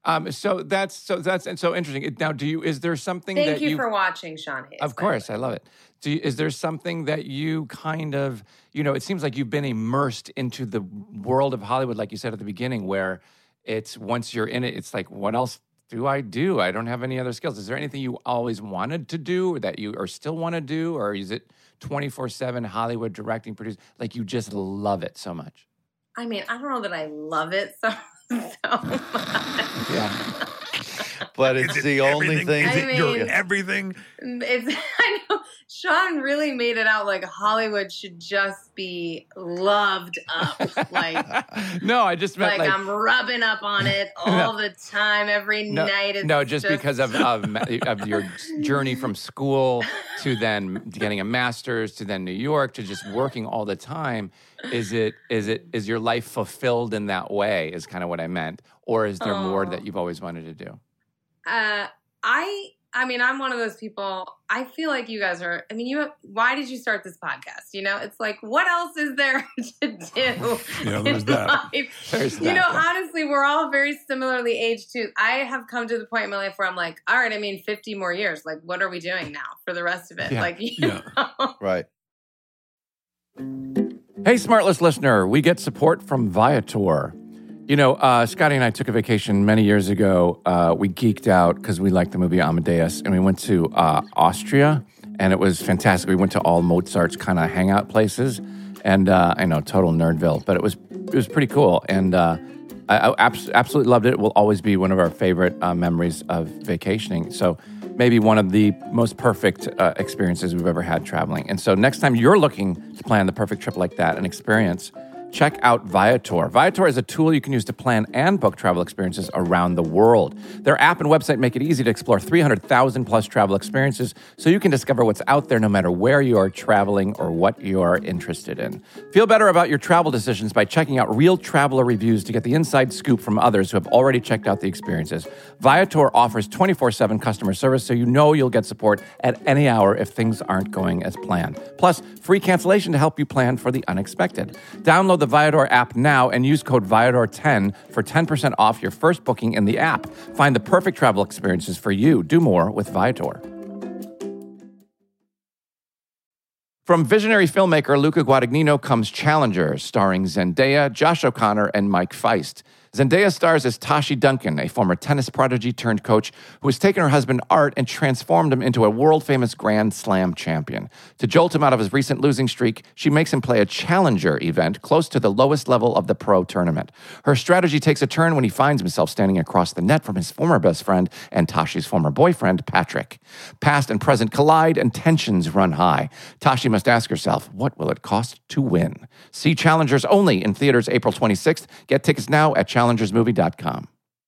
Um, so that's so that's and so interesting. It- Now, do you? Is there something Thank that you you? for watching, Sean Hayes. Of by the course, way. I love it. Do you, is there something that you kind of, you know, it seems like you've been immersed into the world of Hollywood, like you said at the beginning, where it's once you're in it, it's like, what else do I do? I don't have any other skills. Is there anything you always wanted to do or that you or still want to do? Or is it twenty-four seven Hollywood directing, producing? Like you just love it so much? I mean, I don't know that I love it so, so much. Yeah. But it's Is it the only everything? thing. Is it I your mean- everything? It's, I know Sean really made it out like Hollywood should just be loved up. Like, no, I just meant like, like, I'm rubbing up on it all the time, every no, night. It's no, just, because of, of ma- of your journey from school to then getting a master's to then New York to just working all the time. Is it is it is your life fulfilled in that way? Is kind of what I meant, or is there more Oh. that you've always wanted to do? Uh, I, I mean, I'm one of those people. I feel like you guys are. I mean, you. Why did you start this podcast? You know, it's like, what else is there to do? Yeah, there's in that. life? There's You that, know, yeah. honestly, we're all very similarly aged too. I have come to the point in my life where I'm like, all right, I mean, fifty more years. Like, what are we doing now for the rest of it? Yeah. Like, you Yeah. know. Right. Hey, Smartless listener, we get support from Viator. You know, uh, Scotty and I took a vacation many years ago. Uh, we geeked out because we liked the movie Amadeus, and we went to uh, Austria, and it was fantastic. We went to all Mozart's kind of hangout places, and uh, I know, total nerdville, but it was it was pretty cool, and uh, I, I abs- absolutely loved it. It will always be one of our favorite uh, memories of vacationing. So maybe one of the most perfect uh, experiences we've ever had traveling. And so next time you're looking to plan the perfect trip like that, an experience, check out Viator. Viator is a tool you can use to plan and book travel experiences around the world. Their app and website make it easy to explore three hundred thousand plus travel experiences so you can discover what's out there no matter where you are traveling or what you're interested in. Feel better about your travel decisions by checking out real traveler reviews to get the inside scoop from others who have already checked out the experiences. Viator offers twenty-four seven customer service so you know you'll get support at any hour if things aren't going as planned. Plus, free cancellation to help you plan for the unexpected. Download the Viator app now and use code Viator ten for ten percent off your first booking in the app. Find the perfect travel experiences for you. Do more with Viator. From visionary filmmaker Luca Guadagnino comes Challenger, starring Zendaya, Josh O'Connor, and Mike Feist. Zendaya stars as Tashi Duncan, a former tennis prodigy turned coach who has taken her husband Art and transformed him into a world-famous Grand Slam champion. To jolt him out of his recent losing streak, she makes him play a challenger event close to the lowest level of the pro tournament. Her strategy takes a turn when he finds himself standing across the net from his former best friend and Tashi's former boyfriend, Patrick. Past and present collide and tensions run high. Tashi must ask herself, what will it cost to win? See Challengers only in theaters April twenty-sixth. Get tickets now at challengers movie dot com.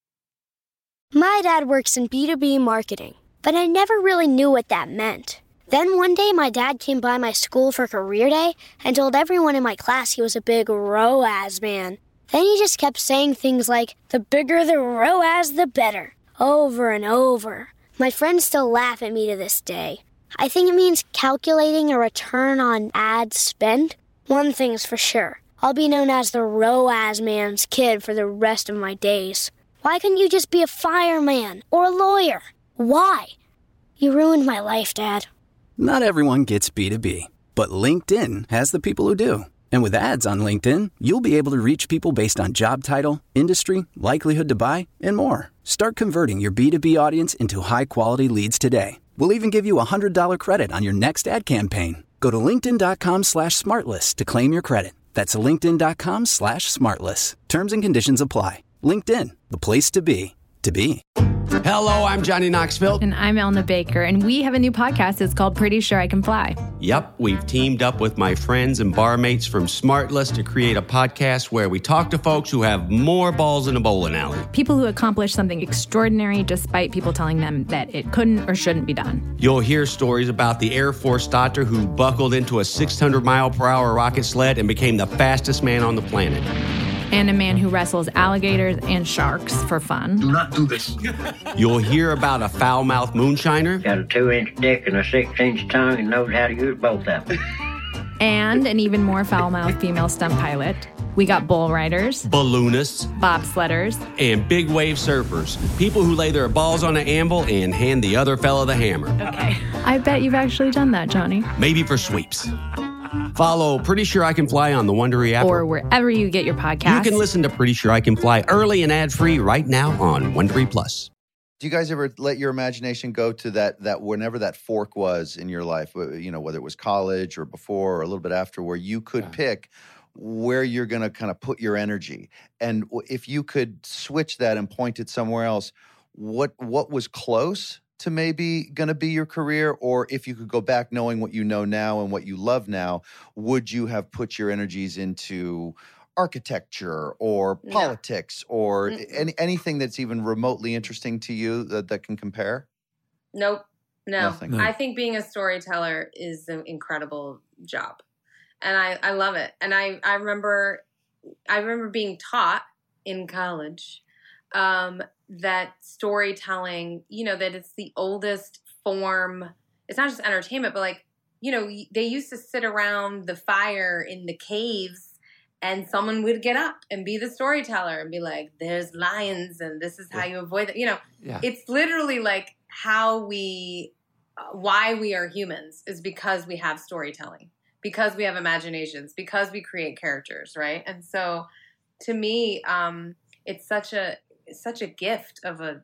My dad works in B two B marketing, but I never really knew what that meant. Then one day my dad came by my school for career day and told everyone in my class he was a big R O A S man. Then he just kept saying things like, the bigger the R O A S, the better, over and over. My friends still laugh at me to this day. I think it means calculating a return on ad spend. One thing's for sure. I'll be known as the R O A S man's kid for the rest of my days. Why couldn't you just be a fireman or a lawyer? Why? You ruined my life, Dad. Not everyone gets B two B, but LinkedIn has the people who do. And with ads on LinkedIn, you'll be able to reach people based on job title, industry, likelihood to buy, and more. Start converting your B two B audience into high-quality leads today. We'll even give you a one hundred dollars credit on your next ad campaign. Go to linkedin.com slash smartless to claim your credit. That's linkedin.com slash smartless. Terms and conditions apply. LinkedIn, the place to be, to be. Hello, I'm Johnny Knoxville. And I'm Elna Baker, and we have a new podcast. It's called Pretty Sure I Can Fly. Yep, we've teamed up with my friends and barmates from Smartless to create a podcast where we talk to folks who have more balls in a bowling alley. People who accomplish something extraordinary despite people telling them that it couldn't or shouldn't be done. You'll hear stories about the Air Force doctor who buckled into a six hundred mile per hour rocket sled and became the fastest man on the planet. And a man who wrestles alligators and sharks for fun. Do not do this. You'll hear about a foul-mouthed moonshiner. Got a two-inch dick and a six-inch tongue and knows how to use both of them. And an even more foul-mouthed female stunt pilot. We got bull riders, balloonists, bobsledders, and big wave surfers. People who lay their balls on an anvil and hand the other fella the hammer. Okay. I bet you've actually done that, Johnny. Maybe for sweeps. Follow Pretty Sure I Can Fly on the Wondery app. Or wherever you get your podcasts. You can listen to Pretty Sure I Can Fly early and ad-free right now on Wondery Plus. Do you guys ever let your imagination go to that, that whenever that fork was in your life, you know, whether it was college or before or a little bit after, where you could yeah. pick where you're going to kind of put your energy? And if you could switch that and point it somewhere else, what what was close to maybe going to be your career? Or if you could go back knowing what you know now and what you love now, would you have put your energies into architecture or politics no. or mm-hmm. any, anything that's even remotely interesting to you that, that can compare? Nope. No. Nothing. No. I think being a storyteller is an incredible job. And I, I love it. And I, I remember I remember being taught in college um, that storytelling, you know, that it's the oldest form. It's not just entertainment, but like, you know, they used to sit around the fire in the caves and someone would get up and be the storyteller and be like, there's lions and this is how you avoid that. You know, yeah. It's literally like how we, uh, why we are humans is because we have storytelling, because we have imaginations, because we create characters, right? And so to me, um, it's such a, it's such a gift of a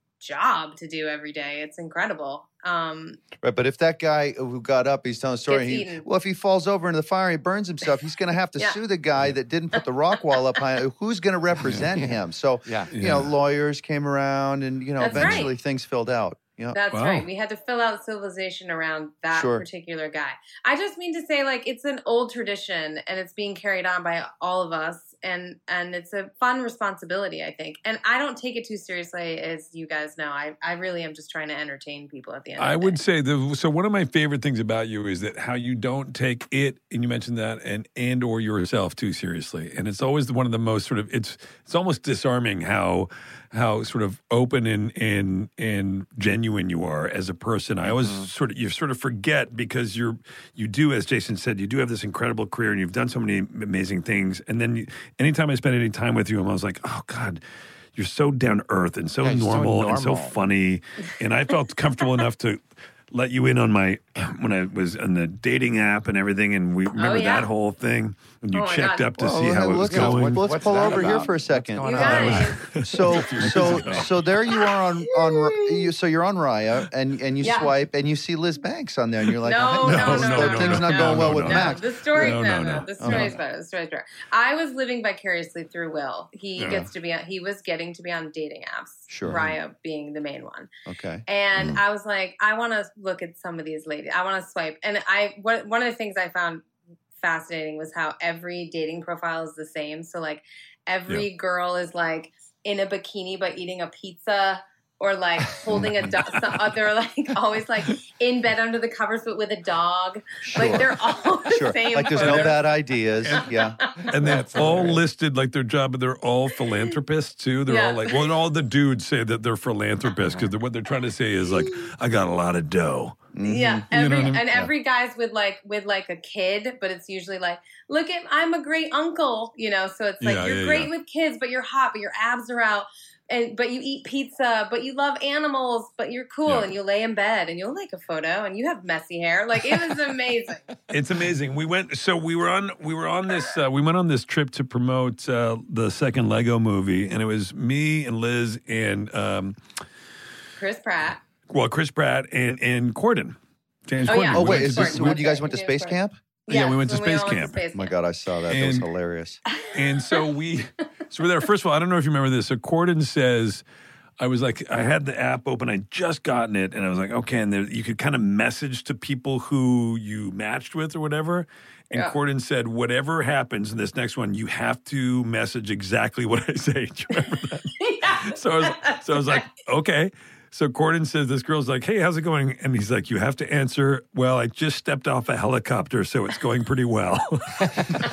job to do every day. It's incredible. Um, right, but if that guy who got up, he's telling a story, he, well, if he falls over into the fire and he burns himself, he's going to have to yeah. sue the guy that didn't put the rock wall up high. Who's going to represent yeah. him? So, yeah. you know, lawyers came around and, you know, That's eventually right. things filled out. Yep. That's wow. right. We had to fill out civilization around that sure. particular guy. I just mean to say, like, it's an old tradition and it's being carried on by all of us. And and it's a fun responsibility, I think. And I don't take it too seriously, as you guys know. I, I really am just trying to entertain people at the end I of the would day. say, the, so one of my favorite things about you is that how you don't take it, and you mentioned that, and and or yourself too seriously. And it's always one of the most sort of, it's it's almost disarming how how sort of open and and and genuine you are as a person. I always mm-hmm. sort of, you sort of forget because you're, you do, as Jason said, you do have this incredible career and you've done so many amazing things. And then you, anytime I spend any time with you, I'm always like, oh God, you're so down to earth and so, yeah, normal, so normal and so funny. And I felt comfortable enough to let you in on my, when I was on the dating app and everything, and we remember oh, yeah. that whole thing, and you oh checked God. up to well, see how it was going. Let's, let's pull over about? here for a second. You guys. So, so, so there you are on on you. So you're on Raya, and and you yeah. swipe, and you see Liz Banks on there, and you're like, no, oh, no, no, no, no, things no, not no, going well no, with no. Max. The story, no, no, no, no, the story's better. The story's better. I was living vicariously through Will. He yeah. gets to be. On, he was getting to be on dating apps. Sure. Raya being the main one. Okay. And mm. I was like, I want to look at some of these ladies. I want to swipe. And I one one of the things I found fascinating was how every dating profile is the same. So like every yeah. girl is like in a bikini but eating a pizza, or like holding a dog. So they're like always like in bed under the covers but with a dog. Sure. Like they're all the sure. same. Like there's photos. no bad ideas. Yeah. And they're all listed like their job, but they're all philanthropists too. They're yeah. all like, well, all the dudes say that they're philanthropists because what they're trying to say is like, I got a lot of dough. Mm-hmm. Yeah, every, you know I mean? and every guy's with like with like a kid, but it's usually like, look at, I'm a great uncle, you know. So it's like yeah, you're yeah, great yeah. with kids, but you're hot, but your abs are out, and but you eat pizza, but you love animals, but you're cool, yeah. and you lay in bed and you'll like a photo, and you have messy hair. Like it was amazing. It's amazing. We went, so we were on we were on this uh, we went on this trip to promote uh, the second Lego movie, and it was me and Liz and um, Chris Pratt. Well, Chris Pratt and, and Corden. James oh, Corden. Yeah. Oh, wait, is this when you guys went to space camp? Yeah, yeah we went to space, space, we camp. went to space camp. Oh my God, I saw that. And, that was hilarious. And so we, so we're there. First of all, I don't know if you remember this. So Corden says, I was like, I had the app open. I just gotten it. And I was like, okay. And there, you could kind of message to people who you matched with or whatever. And yeah. Corden said, whatever happens in this next one, you have to message exactly what I say. Do you remember that? yeah. So I was, so I was like, okay. So Corden says, this girl's like, hey, how's it going? And he's like, you have to answer, well, I just stepped off a helicopter, so it's going pretty well. So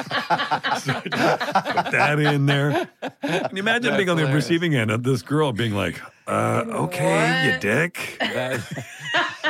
I just put that in there. Can you imagine That's being on the hilarious. receiving end of this girl being like, uh, okay, what? you dick. That's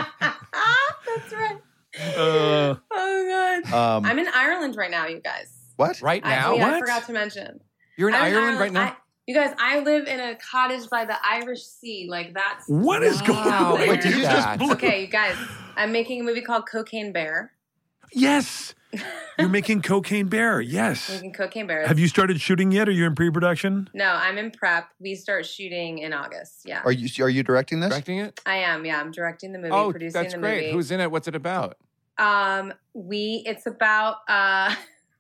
right. Uh, oh, God. Um, I'm in Ireland right now, you guys. What? Right I, now? oh, yeah, I What? forgot to mention. You're in I'm Ireland right now? I, you guys, I live in a cottage by the Irish Sea. Like, that's... What is going Wow, on? wait, Wait, did you that. just... Okay, you guys, I'm making a movie called Cocaine Bear. Yes. You're making Cocaine Bear. Yes. Making Cocaine Bear. Have you started shooting yet? Are you in pre-production? No, I'm in prep. We start shooting in August. Yeah. Are you are you directing this? Directing it? I am. Yeah, I'm directing the movie, Oh, producing that's the great. movie. Who's in it? What's it about? Um, we. It's about. Uh,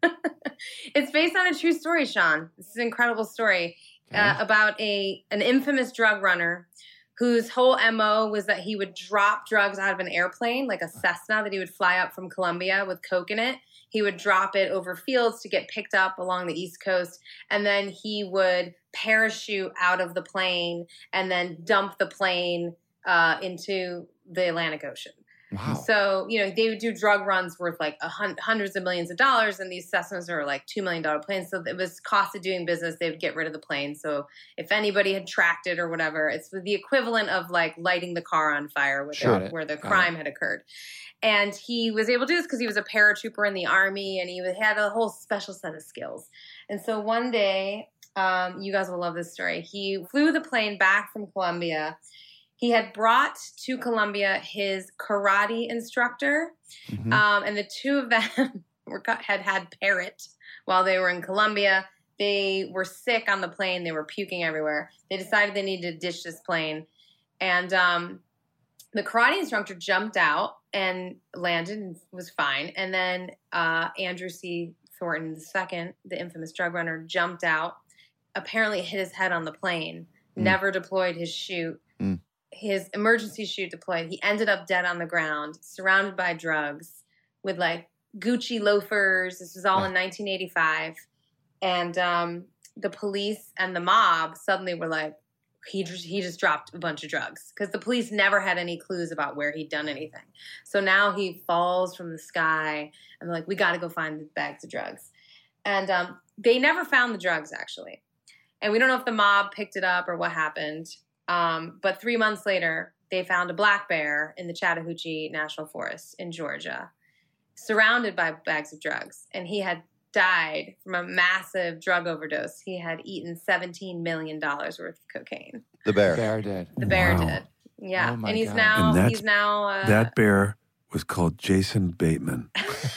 it's based on a true story, Sean. This is an incredible story Okay. uh, about a an infamous drug runner whose whole M O was that he would drop drugs out of an airplane, like a Cessna that he would fly up from Colombia with coke in it. He would drop it over fields to get picked up along the East Coast, and then he would parachute out of the plane and then dump the plane uh, into the Atlantic Ocean. Wow. So, you know, they would do drug runs worth like a hun- hundreds of millions of dollars, and these Cessnas are like two million dollars planes. So it was cost of doing business. They would get rid of the plane. So if anybody had tracked it or whatever, it's the equivalent of like lighting the car on fire where, Sure. the, where the Got crime had occurred. And he was able to do this because he was a paratrooper in the Army, and he had a whole special set of skills. And so one day, um, you guys will love this story. He flew the plane back from Colombia. He had brought to Colombia his karate instructor, Mhm. um, and the two of them were had had parrot while they were in Colombia. They were sick on the plane. They were puking everywhere. They decided they needed to ditch this plane, and um, the karate instructor jumped out and landed and was fine. And then uh, Andrew C. Thornton the second, the infamous drug runner, jumped out, apparently hit his head on the plane, Mm. never deployed his chute. Mm. His emergency chute deployed. He ended up dead on the ground, surrounded by drugs, with like Gucci loafers. This was all in nineteen eighty-five. And um, the police and the mob suddenly were like, he just, he just dropped a bunch of drugs, because the police never had any clues about where he'd done anything. So now he falls from the sky, and they're like, we got to go find the bags of drugs. And um, they never found the drugs, actually. And we don't know if the mob picked it up or what happened. Um, but three months later, they found a black bear in the Chattahoochee National Forest in Georgia, surrounded by bags of drugs. And he had died from a massive drug overdose. He had eaten seventeen million dollars worth of cocaine. The bear. Bear did. The bear Wow. did. Yeah. Oh my and he's God. now, And that's- he's now, uh, That bear was called Jason Bateman.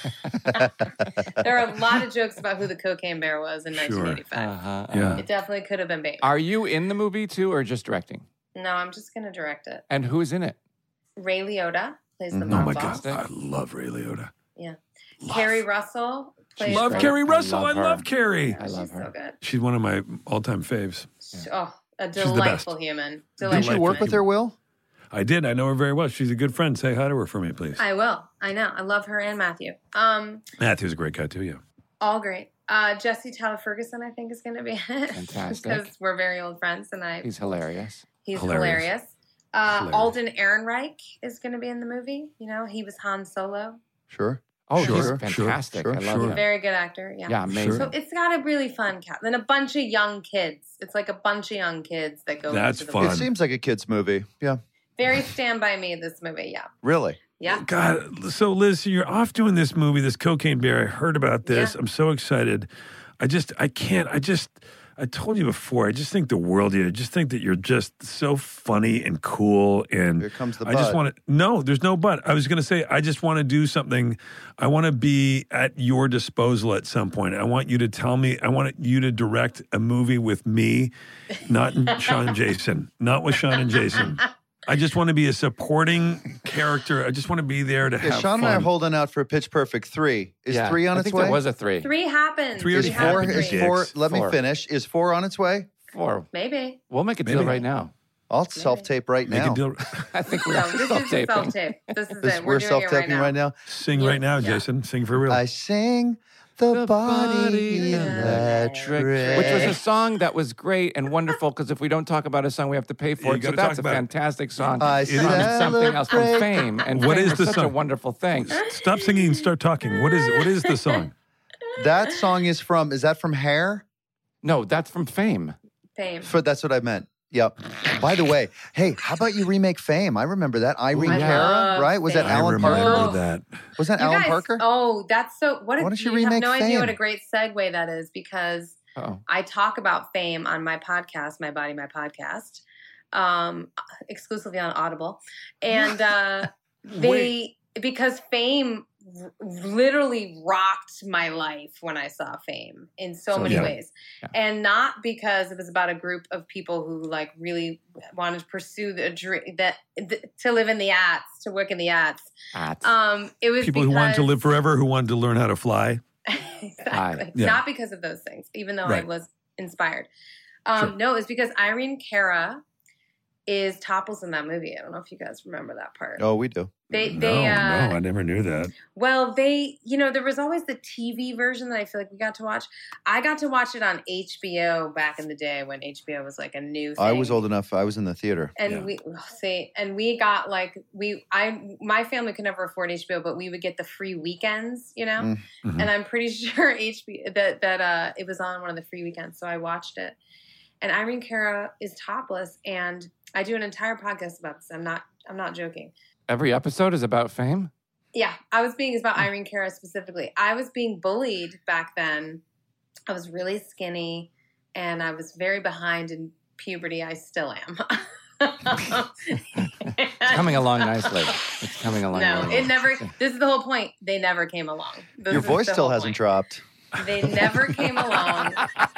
there are a lot of jokes about who the cocaine bear was in Sure. nineteen eighty-five. Uh-huh, Yeah. uh-huh. It definitely could have been Bateman. Are you in the movie too, or just directing? No, I'm just going to direct it. And who's in it? Ray Liotta plays the Mhm. Oh mob my boss. God, I love Ray Liotta. Yeah. Love. Carrie Russell plays She's Love great. Carrie I Russell. I love love, her. Carrie. I love She's her. so good. She's one of my all-time faves. Oh, a the best. delightful human. Did Delightful you work human. with her, Will? I did. I know her very well. She's a good friend. Say hi to her for me, please. I will. I know. I love her and Matthew. Um, Matthew's a great guy too. Yeah. all great. Uh, Jesse Tyler Ferguson, I think, is going to be in it. Fantastic. Because we're very old friends, and I He's hilarious. he's Hilarious. hilarious. Uh, Hilarious. Alden Ehrenreich is going to be in the movie. You know, he was Han Solo. Sure. Oh, Sure, he's sure, fantastic. sure, I love sure. him. Very good actor. Yeah. Yeah, amazing. So it's got a really fun cast. Then a bunch of young kids. It's like a bunch of young kids that go That's into the fun. It seems like a kid's movie. Yeah. Very Stand By Me, this movie. Yeah. Really? Yeah. God, so Liz, you're off doing this movie, this Cocaine Bear. I heard about this. Yeah. I'm so excited. I just, I can't, I just, I told you before, I just think the world of you. I just think that you're just so funny and cool. And Here comes the I just bud. want to, no, there's no but. I was going to say, I just want to do something. I want to be at your disposal at some point. I want you to tell me, I want you to direct a movie with me, not Sean and Jason, not with Sean and Jason. I just want to be a supporting character. I just want to be there to Yeah, have Sean fun. and I are holding out for Pitch Perfect three. Is Yeah, three on I its think way? there was a three. Three happened. Three is already four? happened, Is you four? dicks. Let me Four. finish. Is four on its way? Four. Maybe. We'll make a deal Maybe. right now. I'll self tape right Make now. a deal. I think we're No, this is a self-taping. self-tape. This is This- it. we're We're doing self it right taping now. right now. Sing right now, Yeah. Jason. Sing for real. I sing the, body, Body electric. Which was a song that was great and wonderful, because if we don't talk about a song, we have to pay Yeah, for you it. So gotta that's talk a about it. fantastic song. I from something else from celebrate- Fame. And What Fame is is the such a song? wonderful thing. Stop singing and start talking. What is what is the song? That song is from, is that from Hair? No, that's from Fame. Fame. For, that's what I meant. Yep. By the way, hey, how about you remake Fame? I remember that. Irene I Cara, love right? Was that Fame. I Alan remember Parker? that. Was that You Alan guys- Parker? Oh, that's so. What? A, Why don't you you have remake no idea what a Fame? great segue that is because Oh, I talk about Fame on my podcast, My Body, My Podcast, um, exclusively on Audible, and uh, they because Fame r- literally rocked my life when I saw Fame in so, So, many yeah. ways, Yeah. and not because it was about a group of people who like really wanted to pursue the dream that th- to live in the arts, to work in the arts. at. Um, it was People who wanted to because- live forever, who wanted to learn how to fly. exactly. Yeah. Not because of those things, even though I Right. was inspired. Um, Sure. No, it's because Irene Cara is topless in that movie. I don't know if you guys remember that part. Oh, we do. They, no, they, uh, no, I never knew that. well, they, you know, there was always the T V version that I feel like we got to watch. I got to watch it on H B O back in the day when H B O was like a new thing. I was old enough. I was in the theater. And Yeah. we see, and we got like we, I, my family could never afford H B O, but we would get the free weekends, you know. Mm. Mhm. And I'm pretty sure H B O that that uh, it was on one of the free weekends, so I watched it. And Irene Cara is topless, and I do an entire podcast about this. I'm not, I'm not joking. Every episode is about Fame. Yeah, I was being it's about Irene Cara specifically. I was being bullied back then. I was really skinny, and I was very behind in puberty. I still am. It's coming along nicely. It's coming along. No, really it well. never. This is the whole point. They never came along. This Your is voice the still whole hasn't point. dropped. They never came along.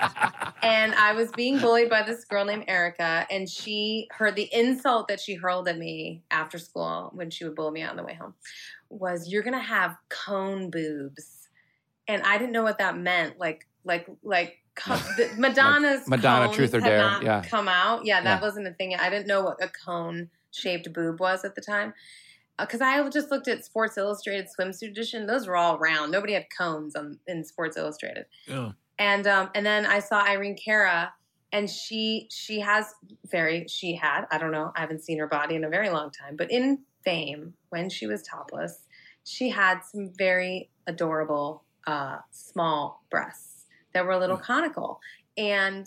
And I was being bullied by this girl named Erica, and she heard the insult that she hurled at me after school when she would bully me on the way home was, "You're gonna have cone boobs," and I didn't know what that meant. Like, like, like co- the, Madonna's Madonna, cones Truth or had Dare, not yeah. come out. Yeah, that Yeah. wasn't a thing. yet. I didn't know what a cone shaped boob was at the time. Because I just looked at Sports Illustrated swimsuit edition; those were all round. Nobody had cones on in Sports Illustrated. Yeah. And um, and then I saw Irene Cara, and she she has very she had I don't know I haven't seen her body in a very long time, but in Fame when she was topless, she had some very adorable uh, small breasts that were a little conical, and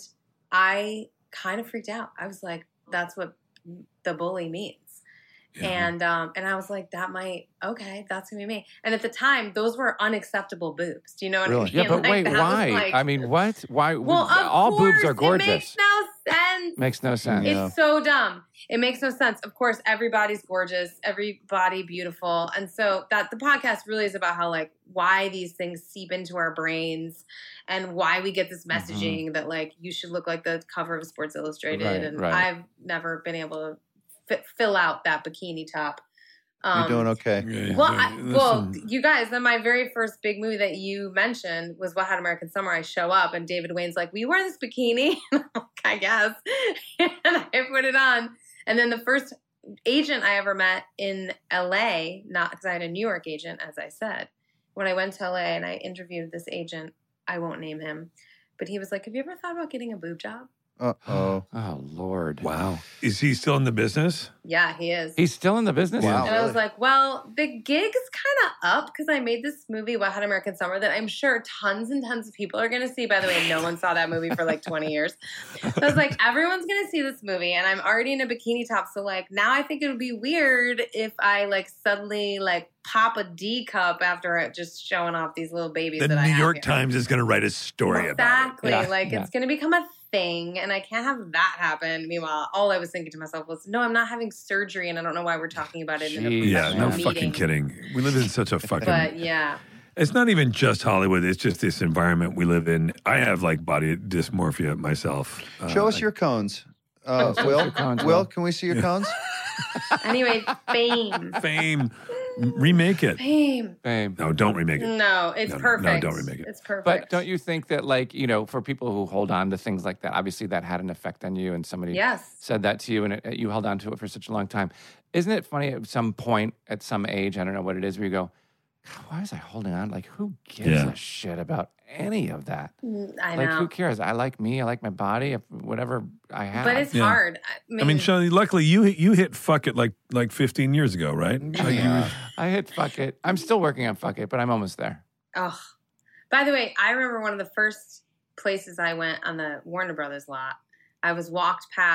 I kind of freaked out. I was like, that's what the bully means. Yeah. And um, and I was like, that might okay, that's gonna be me. And at the time, those were ununacceptable boobs. Do you know what Really? I mean? Yeah, but Like, wait, that was why? like- I mean, what? Why? well, of all boobs course, are gorgeous. It makes no sense. Makes no sense. Yeah. It's so dumb. It makes no sense. Of course, everybody's gorgeous, everybody beautiful, and so that the podcast really is about how like why these things seep into our brains, and why we get this messaging that like you should look like the cover of Sports Illustrated. Right, and right. I've never been able to fi- fill out that bikini top. You're doing okay. Yeah, Well, yeah, I, well, listen. you guys, then my very first big movie that you mentioned was What Hot American Summer. I show up and David Wayne's like, "We wear this bikini?" And I'm like, I guess. And I put it on. And then the first agent I ever met in L A, not because I had a New York agent, as I said, when I went to L A and I interviewed this agent, I won't name him, but he was like, "Have you ever thought about getting a boob job?" Uh oh. Oh Lord! Wow. Is he still in the business? Yeah, he is. He's still in the business. Wow. And I was really? like, well, the gig's kind of up because I made this movie, What Hot American Summer, that I'm sure tons and tons of people are going to see. By the way, no one saw that movie for like twenty years. So I was like, everyone's going to see this movie, and I'm already in a bikini top. So like now I think it would be weird if I like suddenly like pop a D cup after it just showing off these little babies The that I New have York here. Times is going to write a story Exactly. Yeah, Like yeah. it's going to become a thing, and I can't have that happen. Meanwhile, all I was thinking to myself was, no, I'm not having surgery, and I don't know why we're talking about it in a Jeez. about it. Yeah, professional no meeting. fucking kidding. We live in such a fucking. But yeah. It's not even just Hollywood. It's just this environment we live in. I have like body dysmorphia myself. Uh, Show us your cones. Uh, Show us Will, your cones, Will, Will. can we see your cones? Anyway, Fame. Fame. Remake it. Fame. Fame. No, don't remake it. No, it's No, no, no, perfect. don't remake it. It's perfect. But don't you think that, like, you know, for people who hold on to things like that, obviously that had an effect on you, and somebody Yes. said that to you, and it, you held on to it for such a long time. Isn't it funny at some point, at some age, I don't know what it is, where you go, "God, why was I holding on? Like, who gives Yeah. a shit about any of that? I Like, know. who cares? I like me. I like my body. If, whatever I have." But it's Yeah. hard. I mean, I mean, Shelley, luckily you hit, you hit fuck it like like fifteen years ago, right? Like you Yeah. were- I hit fuck it. I'm still working on fuck it, but I'm almost there. oh. By the way, I remember one of the first places I went on the Warner Brothers lot. I was walked past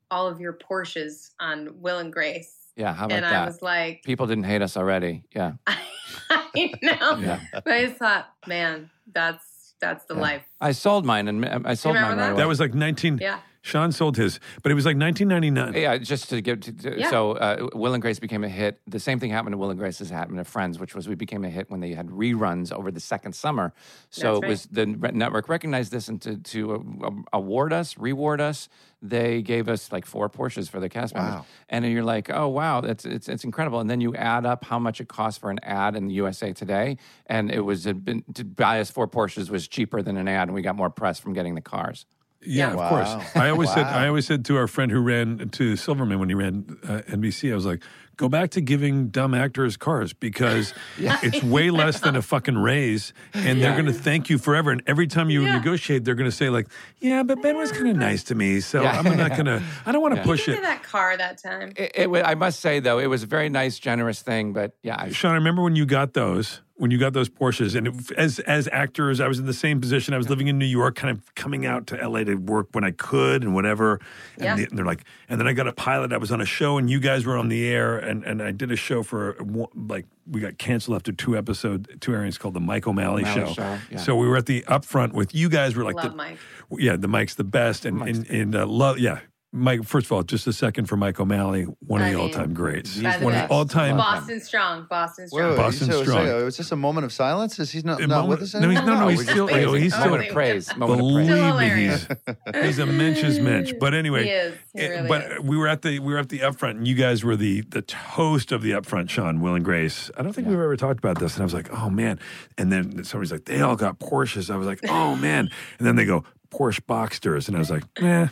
all of your Porsches on Will and Grace. Yeah, how about and that? I was like, people didn't hate us already. Yeah. I know. Yeah. But I just thought, man, that's that's the Yeah. life. I sold mine, and I sold remember mine right that? away. That was like nineteen. Yeah. Sean sold his, but it was like nineteen ninety-nine. Yeah, just to give. To, to, Yeah. So uh, Will and Grace became a hit. The same thing happened to Will and Grace as happened to Friends, which was we became a hit when they had reruns over the second summer. So That's it was the re- network recognized this, and to to uh, award us, reward us, they gave us like four Porsches for the cast members. Wow. And then you're like, oh wow, that's it's it's incredible. And then you add up how much it costs for an ad in the U S A Today, and it was it been, to buy us four Porsches was cheaper than an ad, and we got more press from getting the cars. Yeah, of Wow. course. I always said Wow. I always said to our friend who ran to Silverman when he ran uh, N B C, I was like, go back to giving dumb actors cars because it's way less than a fucking raise, and they're going to thank you forever. And every time you Yeah. negotiate, they're going to say like, yeah, but Ben was kind of nice to me, so Yeah. I'm not going to. I don't want to Yeah. push Give it. me that car that time. It, it, wa- I must say though, it was a very nice, generous thing. But yeah, I, Sean, I remember when you got those, when you got those Porsches, and it, as as actors, I was in the same position. I was living in New York, kind of coming out to L A to work when I could and whatever. And, Yeah. the- and they're like, and then I got a pilot. I was on a show, and you guys were on the air, and, and I did a show for one- like we got canceled after two episodes, two airings called the Mike O'Malley, O'Malley show. Show, yeah. So we were at the upfront with you guys. Were like Love the, Mike. yeah, the Mike's the best, and Mike's and, and uh, love yeah. Mike, first of all, just a second for Mike O'Malley, one of I the mean, all-time greats. He's By the One of way, the all-time. Boston Strong. Boston Wait, Strong. wait, Boston so, Strong. So, is this a moment of silence? Is he not, A not moment- with us no, he's- anymore? no, no, he's we're just still- praising. he's still- moment of praise. Moment of Believe praise. Still me, hilarious. he's, he's a mensch's mensch. But anyway, He is. He it- really but is. we were at the we were at the upfront, and you guys were the the host of the upfront. Sean, Will, and Grace. I don't think we've ever talked about this, and I was like, oh man. And then somebody's like, they all got Porsches. I was like, oh man. And then they go Porsche Boxsters, and I was like, eh.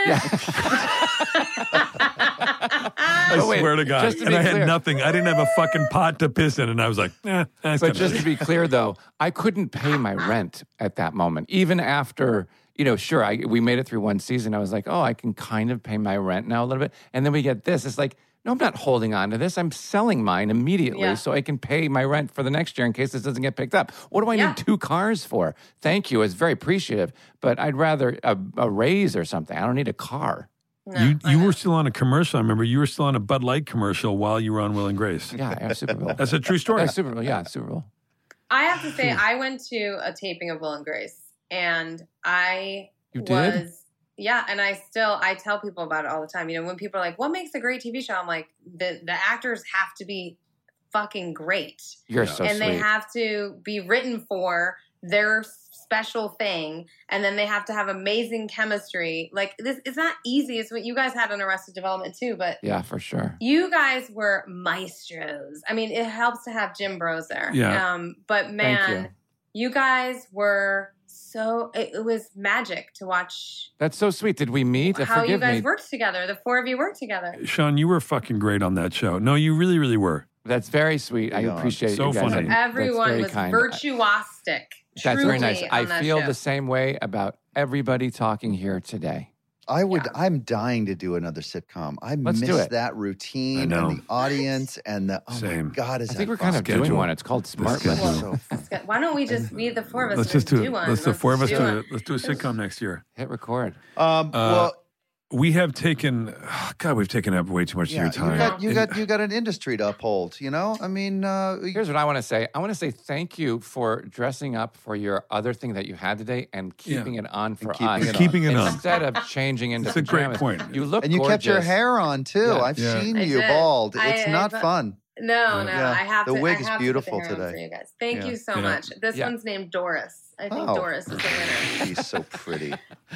I But wait, swear to God. just to And be I had clear- nothing. I didn't have a fucking pot to piss in, and I was like, eh. That's But kinda- just to be clear, though, I couldn't pay my rent at that moment. Even after, you know, sure, I, we made it through one season. I was like, oh, I can kind of pay my rent now a little bit. And then we get this. It's like, no, I'm not holding on to this. I'm selling mine immediately Yeah. so I can pay my rent for the next year in case this doesn't get picked up. What do I Yeah. need two cars for? Thank you. It's very appreciative. But I'd rather a, a raise or something. I don't need a car. No, you I you know. were still on a commercial. I remember you were still on a Bud Light commercial while you were on Will and Grace. Yeah, yeah, Super Bowl. That's a true story. Yeah, Super Bowl. Yeah, Super Bowl. I have to say, I went to a taping of Will and Grace, and I You did? was, yeah, and I still, I tell people about it all the time. You know, when people are like, what makes a great T V show? I'm like, the, the actors have to be fucking great. You're Yeah. so and sweet. they have to be written for their special thing, and then they have to have amazing chemistry. Like, this, it's not easy. It's what you guys had on Arrested Development too, but yeah, for sure. you guys were maestros. I mean, it helps to have Jim Bros there. Yeah. Um, but man, you. you. guys were so, it, it was magic to watch That's so sweet. Did we meet? Uh, how you Forgive guys me. worked together. The four of you worked together. Sean, you were fucking great on that show. No, you really, really were. That's very sweet. I Yeah. appreciate So you guys. funny. That's Everyone very was kind. virtuosic. That's very nice. truly I on that feel show. the same way about everybody talking here today. I would. Yeah. I'm dying to do another sitcom. I Let's do miss it. that I routine know. and the audience and the. Oh Same. my God! Is I that think we're kind of fun? doing Schedule. one. It's called Smart schedule. List. So That's good. Why don't we just, we, the four of us, Let's just do it. one? Let's the four of us just do do it. Let's do a sitcom next year. Hit record. Um, well, We have taken, oh, God, we've taken up way too much yeah, of your you time. got you And- got you got an industry to uphold. You know, I mean, uh, Here's what I want to say. I want to say thank you for dressing up for your other thing that you had today and keeping it on for keeping us. it on. Keeping it on. Instead of changing into It's a great pajamas. point. You look and you gorgeous. kept your hair on too. Yeah. I've Yeah. seen I you did. bald. I- It's not I- fun. No, no, Yeah. I have The to. wig I is have beautiful to put the hair on today. for you guys. Thank Yeah. you so Yeah. much. This Yeah. one's named Doris. I think Oh. Doris is the winner. She's so pretty.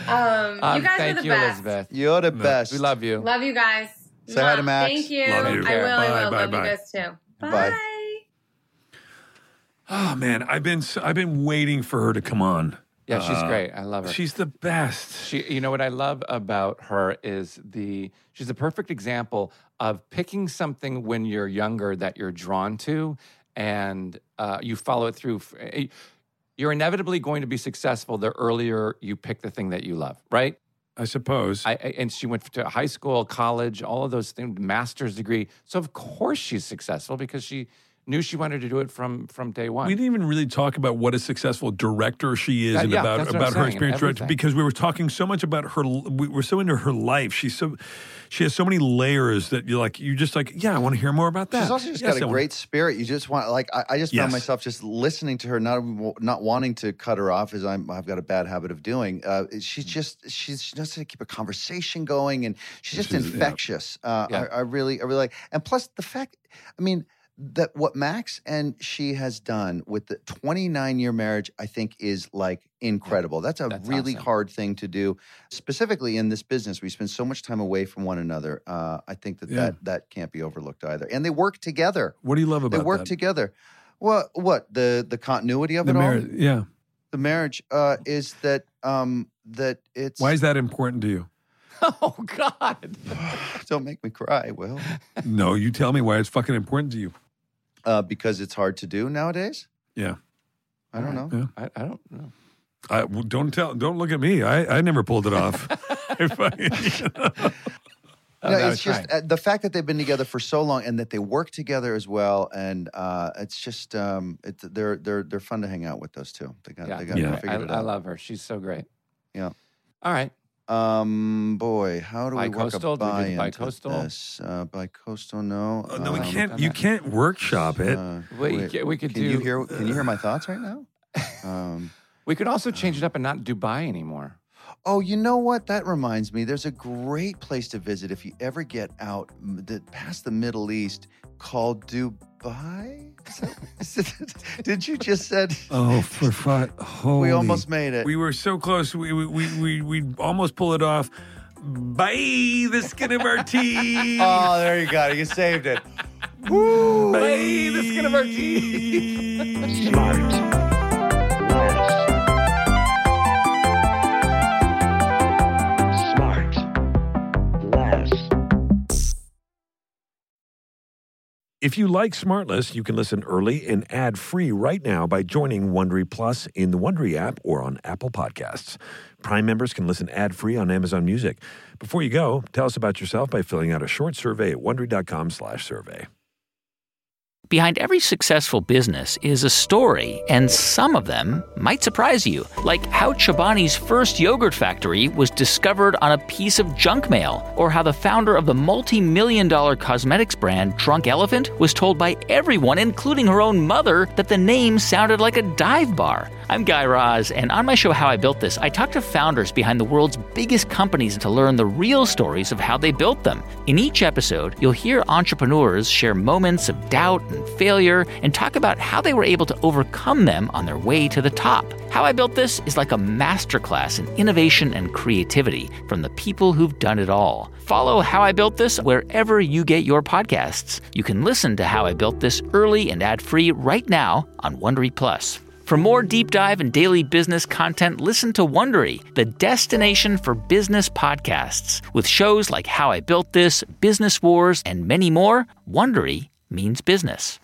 Um, Um, you guys thank are the you, best. Elizabeth. You're the No. best. We love you. Love you guys. Say hi to Mwah. Max. Thank you. Love you. I will. I Bye, will. bye, Love bye. you guys too. Bye. Bye. Oh man, I've been so- I've been waiting for her to come on. Yeah, she's Uh, great. I love her. She's the best. She, you know what I love about her is the she's a perfect example of picking something when you're younger that you're drawn to, and uh, you follow it through. You're inevitably going to be successful the earlier you pick the thing that you love, right? I suppose. I, I- and she went to high school, college, all of those things, master's degree. So of course she's successful because she knew she wanted to do it from from day one. We didn't even really talk about what a successful director she is That- and yeah, about that's what about I'm her saying, experience director, everything. because we were talking so much about her. We were so into her life. She's so she has so many layers that you're like you just like yeah, I want to hear more about that. She's also just Yes, got I a wanna- great spirit. You just want like I, I just found Yes. myself just listening to her, not not wanting to cut her off, as I'm I've got a bad habit of doing. Uh, she's just she's she knows how to keep a conversation going, and she's just She's- yeah. infectious. Uh, Yeah. I, I really I really like, and plus the fact, I mean. That what Max and she has done with the twenty-nine year marriage, I think, is like incredible. That's a That's really awesome. hard thing to do, specifically in this business. We spend so much time away from one another. Uh, I think that, Yeah. that that can't be overlooked either. And they work together. What do you love about They work that? together. What? What? The the continuity of The it marriage, all. yeah. The marriage uh, is that um, that it's. Why is that important to you? Oh God! Don't make me cry, Will. No, you tell me why it's fucking important to you. Uh, because it's hard to do nowadays. Yeah. I don't know. Yeah. I, I don't know. I, well, don't tell. Don't look at me. I, I never pulled it off. If I- Oh, No, that it's was just trying. uh, the fact that they've been together for so long and that they work together as well, and uh, it's just um, it, they're they're they're fun to hang out with. Those two, they got Yeah, they got Yeah. they I, figured it I out. love her. She's so great. Yeah. All right. Um, boy, how do we work a Bi-coastal? Do we do buy the into bi-coastal? this? Uh, bi-coastal, no. Oh, no, we Um, can't. You can't workshop it. uh, Wait, wait, ca- we could can do. you hear? Can you hear my thoughts right now? Um, We could also change it up and not Dubai anymore. Oh, you know what? That reminds me. There's a great place to visit if you ever get out m- the, past the Middle East called Dubai. Is that- is it- Did you just said? Oh, for fun! We almost made it. We were so close. We we we we we almost pull it off. By the skin of our teeth. Oh, there you got it. You saved it. Woo! By the skin of our teeth. Smart. Less. Smart. Less. If you like Smartless, you can listen early and ad-free right now by joining Wondery Plus in the Wondery app or on Apple Podcasts. Prime members can listen ad-free on Amazon Music. Before you go, tell us about yourself by filling out a short survey at Wondery.com slash survey. Behind every successful business is a story, and some of them might surprise you. Like how Chobani's first yogurt factory was discovered on a piece of junk mail, or how the founder of the multi-million dollar cosmetics brand Drunk Elephant was told by everyone, including her own mother, that the name sounded like a dive bar. I'm Guy Raz, and on my show How I Built This, I talk to founders behind the world's biggest companies to learn the real stories of how they built them. In each episode, you'll hear entrepreneurs share moments of doubt and failure and talk about how they were able to overcome them on their way to the top. How I Built This is like a masterclass in innovation and creativity from the people who've done it all. Follow How I Built This wherever you get your podcasts. You can listen to How I Built This early and ad-free right now on Wondery Plus. For more deep dive and daily business content, listen to Wondery, the destination for business podcasts. With shows like How I Built This, Business Wars, and many more, Wondery means business.